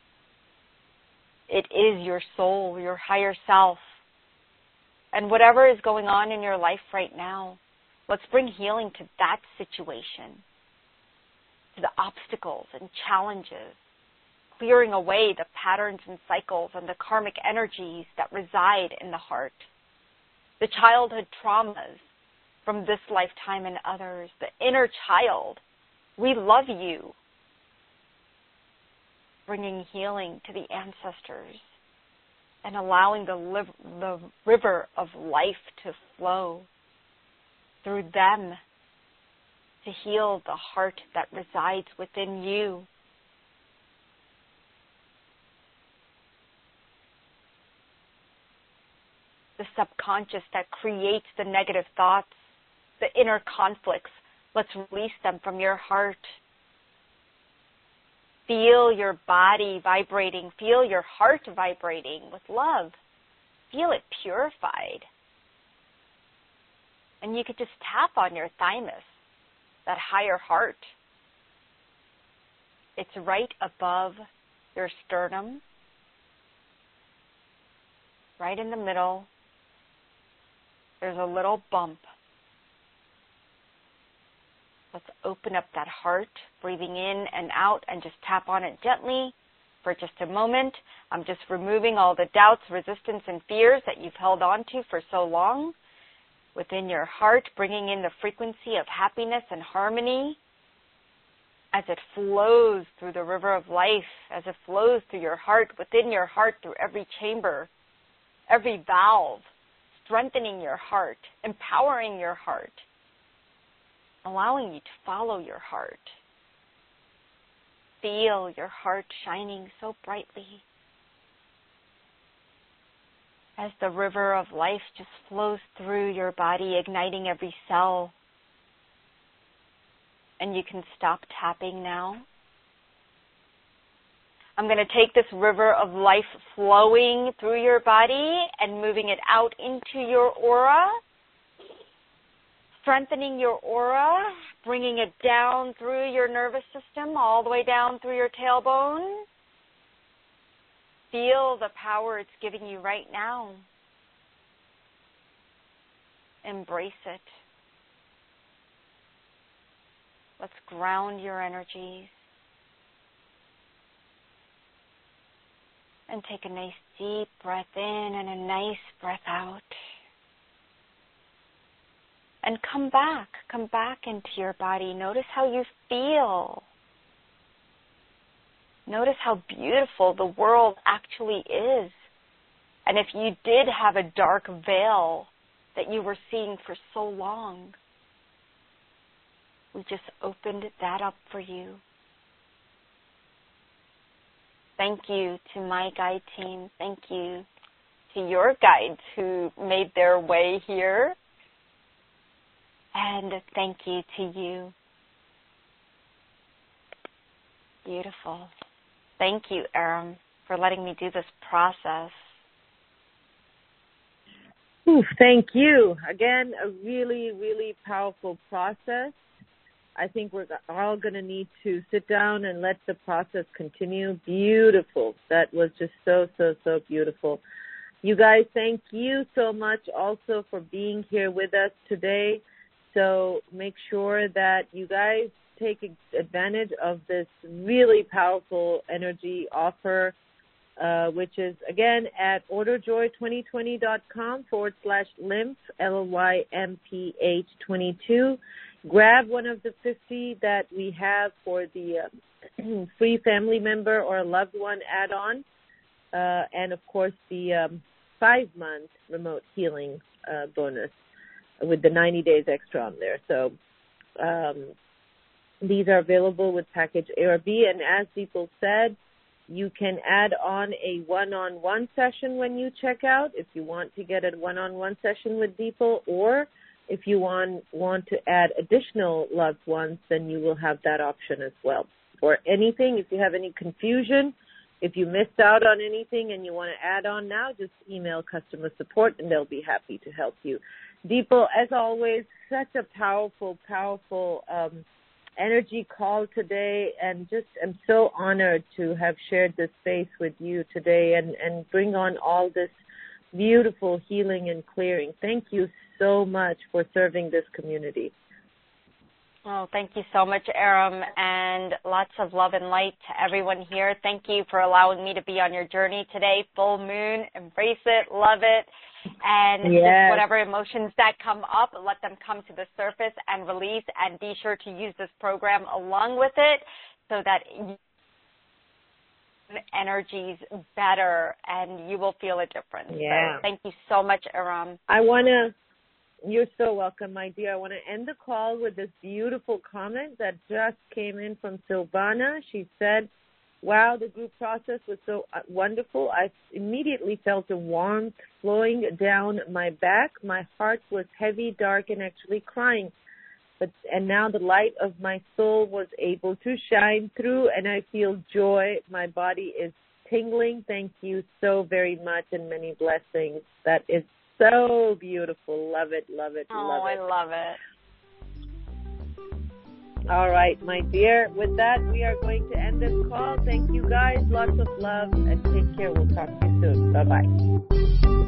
It is your soul, your higher self. And whatever is going on in your life right now, let's bring healing to that situation, to the obstacles and challenges, clearing away the patterns and cycles and the karmic energies that reside in the heart, the childhood traumas from this lifetime and others, the inner child. We love you. Bringing healing to the ancestors and allowing the river of life to flow through them to heal the heart that resides within you. The subconscious that creates the negative thoughts, the inner conflicts, let's release them from your heart. Feel your body vibrating. Feel your heart vibrating with love. Feel it purified. And you could just tap on your thymus, that higher heart. It's right above your sternum, right in the middle. There's a little bump. Let's open up that heart, breathing in and out, and just tap on it gently for just a moment. I'm just removing all the doubts, resistance, and fears that you've held on to for so long within your heart, bringing in the frequency of happiness and harmony as it flows through the river of life, as it flows through your heart, within your heart, through every chamber, every valve, strengthening your heart, empowering your heart, allowing you to follow your heart. Feel your heart shining so brightly as the river of life just flows through your body, igniting every cell. And you can stop tapping now. I'm going to take this river of life flowing through your body and moving it out into your aura, strengthening your aura, bringing it down through your nervous system, all the way down through your tailbone. Feel the power it's giving you right now. Embrace it. Let's ground your energies. And take a nice deep breath in and a nice breath out. And come back into your body. Notice how you feel. Notice how beautiful the world actually is. And if you did have a dark veil that you were seeing for so long, we just opened that up for you. Thank you to my guide team. Thank you to your guides who made their way here. And thank you to you. Beautiful. Thank you, Aram, for letting me do this process. Thank you. Again, a really, really powerful process. I think we're all going to need to sit down and let the process continue. Beautiful. That was just so, so, so beautiful. You guys, thank you so much also for being here with us today. So make sure that you guys take advantage of this really powerful energy offer which is, again, at orderjoy2020.com/lymph, LYMPH 22. Grab one of the 50 that we have for the free family member or a loved one add-on, and, of course, the 5-month remote healing bonus with the 90 days extra on there. So these are available with package A or B, and as Deepal said, you can add on a one-on-one session when you check out if you want to get a one-on-one session with Deepal, or if you want to add additional loved ones, then you will have that option as well. For anything, if you have any confusion, if you missed out on anything and you want to add on now, just email customer support and they'll be happy to help you. Deepal, as always, such a powerful energy call today, and just am so honored to have shared this space with you today and bring on all this beautiful healing and clearing. Thank you so much for serving this community. Oh, thank you so much, Aram, and lots of love and light to everyone here. Thank you for allowing me to be on your journey today. Full moon, embrace it, love it, and yes. Just whatever emotions that come up, let them come to the surface and release, and be sure to use this program along with it so that energy's better and you will feel a difference. Yeah. So thank you so much, Aram. You're so welcome, my dear. I want to end the call with this beautiful comment that just came in from Silvana. She said, wow, the group process was so wonderful. I immediately felt a warmth flowing down my back. My heart was heavy, dark, and actually crying. And now the light of my soul was able to shine through, and I feel joy. My body is tingling. Thank you so very much, and many blessings. That is so beautiful. Love it, love it, love it. Oh, I love it. All right, my dear. With that, we are going to end this call. Thank you, guys. Lots of love, and take care. We'll talk to you soon. Bye-bye.